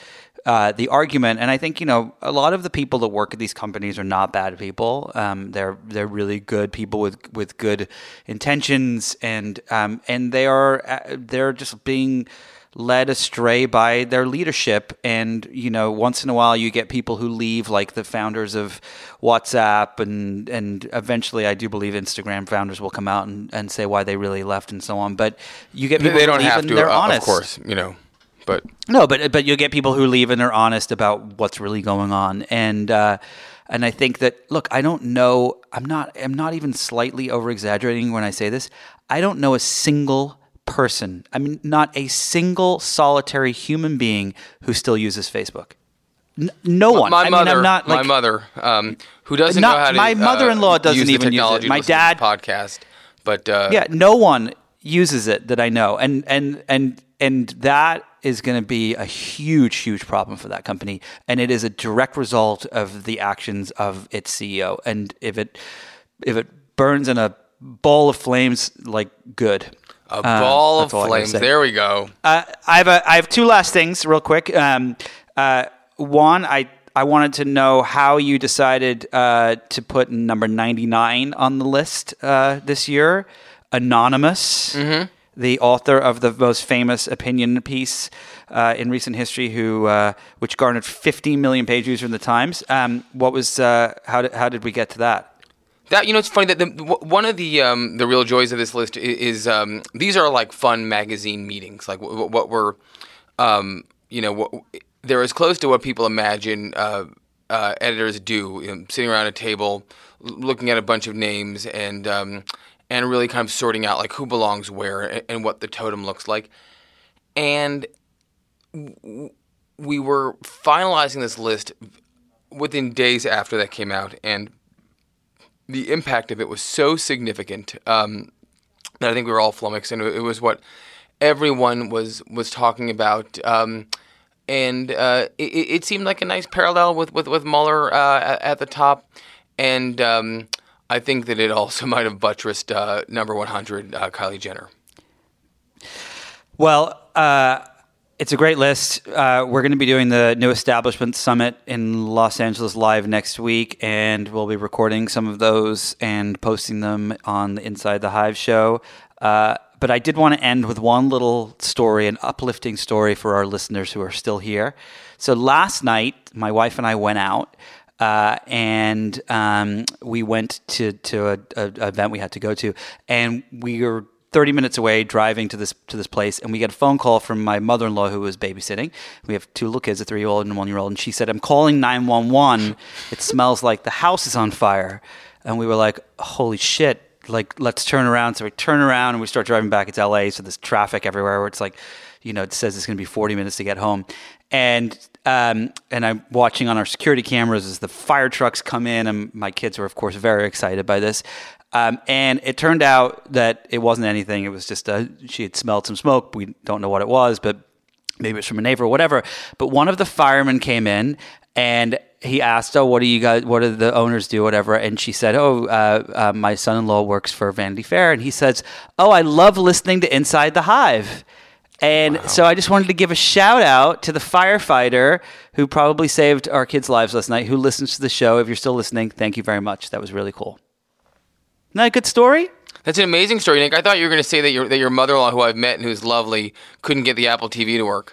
uh, the argument, and I think, you know, a lot of the people that work at these companies are not bad people. Um, they're they're really good people with with good intentions, and um, and they are they're just being led astray by their leadership. And, you know, once in a while you get people who leave, like the founders of WhatsApp, and and eventually I do believe Instagram founders will come out and, and say why they really left and so on. But you get people they who don't leave have and to, they're uh, honest. of course, you know. But no, but but you get people who leave and they're honest about what's really going on, and uh, and I think that, look, I don't know, I'm not I'm not even slightly over exaggerating when I say this. I don't know a single person, I mean, not a single solitary human being who still uses Facebook. N- no one. My I mother, mean, I'm not like my mother, um, who doesn't not, know how to. My mother-in-law uh, doesn't use the even use technology it. to My listen to dad this podcast, but uh, yeah, no one uses it that I know, and and and and that is going to be a huge, huge problem for that company, and it is a direct result of the actions of its C E O. And if it if it burns in a ball of flames, like good, a ball uh, of flames. There we go. Uh, I have a I have two last things, real quick. Um, uh, one, I. I wanted to know how you decided uh, to put number ninety-nine on the list uh, this year. Anonymous, mm-hmm. the author of the most famous opinion piece uh, in recent history, who uh, which garnered fifty million page views in the Times. Um, what was uh, how did how did we get to that? That, you know, it's funny that the, w- one of the um, the real joys of this list is, is um, these are like fun magazine meetings, like w- w- what we're um, you know what. They're as close to what people imagine uh, uh, editors do, you know, sitting around a table, l- looking at a bunch of names, and um, and really kind of sorting out like who belongs where and, and what the totem looks like. And w- we were finalizing this list within days after that came out, and the impact of it was so significant um, that I think we were all flummoxed, and it was what everyone was was talking about. Um, And uh, it, it seemed like a nice parallel with, with, with Mueller uh, at, at the top. And um, I think that it also might have buttressed uh, number one hundred, uh, Kylie Jenner. Well, uh, it's a great list. Uh, we're going to be doing the New Establishment Summit in Los Angeles live next week, and we'll be recording some of those and posting them on the Inside the Hive show. Uh, But I did want to end with one little story, an uplifting story for our listeners who are still here. So last night, my wife and I went out, uh, and um, we went to to a, a, a event we had to go to, and we were thirty minutes away driving to this to this place, and we get a phone call from my mother-in-law who was babysitting. We have two little kids, a three-year-old and a one-year-old, and she said, "I'm calling nine one one. It smells like the house is on fire." And we were like, "Holy shit. Like, let's turn around." So we turn around and we start driving back. It's L A, so there's traffic everywhere where it's like, you know, it says it's going to be forty minutes to get home. And um, and I'm watching on our security cameras as the fire trucks come in, and my kids were, of course, very excited by this. Um, and it turned out that it wasn't anything. It was just a, she had smelled some smoke. We don't know what it was, but maybe it was from a neighbor or whatever. But one of the firemen came in, and he asked, "Oh, what do you guys? What do the owners do? Whatever?" And she said, "Oh, uh, uh, my son-in-law works for Vanity Fair." And he says, "Oh, I love listening to Inside the Hive." And wow. So I just wanted to give a shout out to the firefighter who probably saved our kids' lives last night, who listens to the show. If you're still listening, thank you very much. That was really cool. Isn't that a good story? That's an amazing story, Nick. I thought you were going to say that your that your mother-in-law, who I've met and who's lovely, couldn't get the Apple T V to work.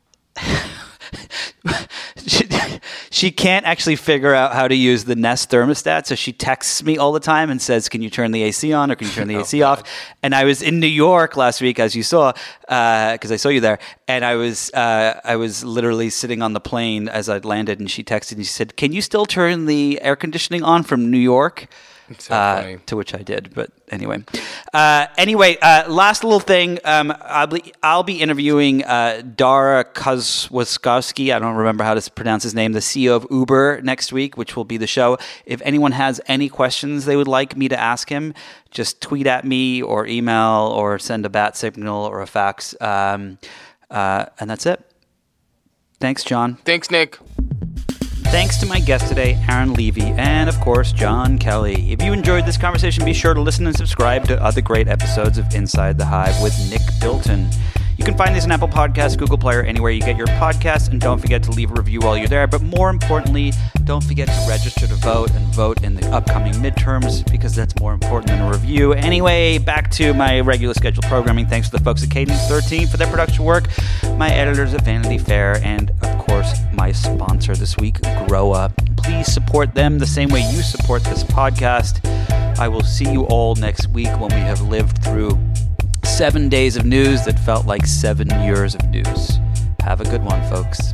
she, she can't actually figure out how to use the Nest thermostat, so she texts me all the time and says, "Can you turn the A C on or can you turn the oh, A C God. off?" And I was in New York last week, as you saw, because uh, I saw you there, and I was uh, I was literally sitting on the plane as I landed, and she texted and she said, "Can you still turn the air conditioning on from New York?" So uh, to which I did, but anyway. Uh, anyway, uh, last little thing. Um, I'll be I'll be interviewing uh, Dara Kozłowski. I don't remember how to pronounce his name. The C E O of Uber next week, which will be the show. If anyone has any questions they would like me to ask him, just tweet at me or email or send a bat signal or a fax, um, uh, and that's it. Thanks, John. Thanks, Nick. Thanks to my guest today, Aaron Levy, and of course, John Kelly. If you enjoyed this conversation, be sure to listen and subscribe to other great episodes of Inside the Hive with Nick Bilton. You can find these on Apple Podcasts, Google Play, or anywhere you get your podcasts. And don't forget to leave a review while you're there. But more importantly, don't forget to register to vote and vote in the upcoming midterms, because that's more important than a review. Anyway, back to my regular scheduled programming. Thanks to the folks at Cadence thirteen for their production work, my editors at Vanity Fair, and of course, my sponsor this week, Grow Up. Please support them the same way you support this podcast. I will see you all next week when we have lived through seven days of news that felt like seven years of news. Have a good one, folks.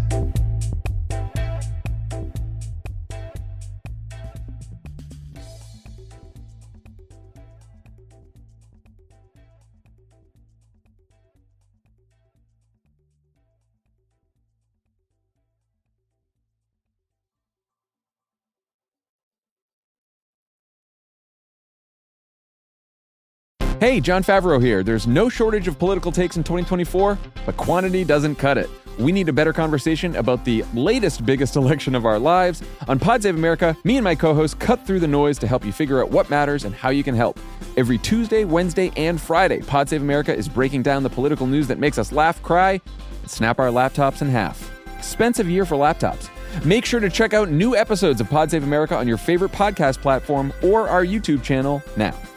Hey, John Favreau here. There's no shortage of political takes in twenty twenty-four, but quantity doesn't cut it. We need a better conversation about the latest, biggest election of our lives. On Pod Save America, me and my co-hosts cut through the noise to help you figure out what matters and how you can help. Every Tuesday, Wednesday, and Friday, Pod Save America is breaking down the political news that makes us laugh, cry, and snap our laptops in half. Expensive year for laptops. Make sure to check out new episodes of Pod Save America on your favorite podcast platform or our YouTube channel now.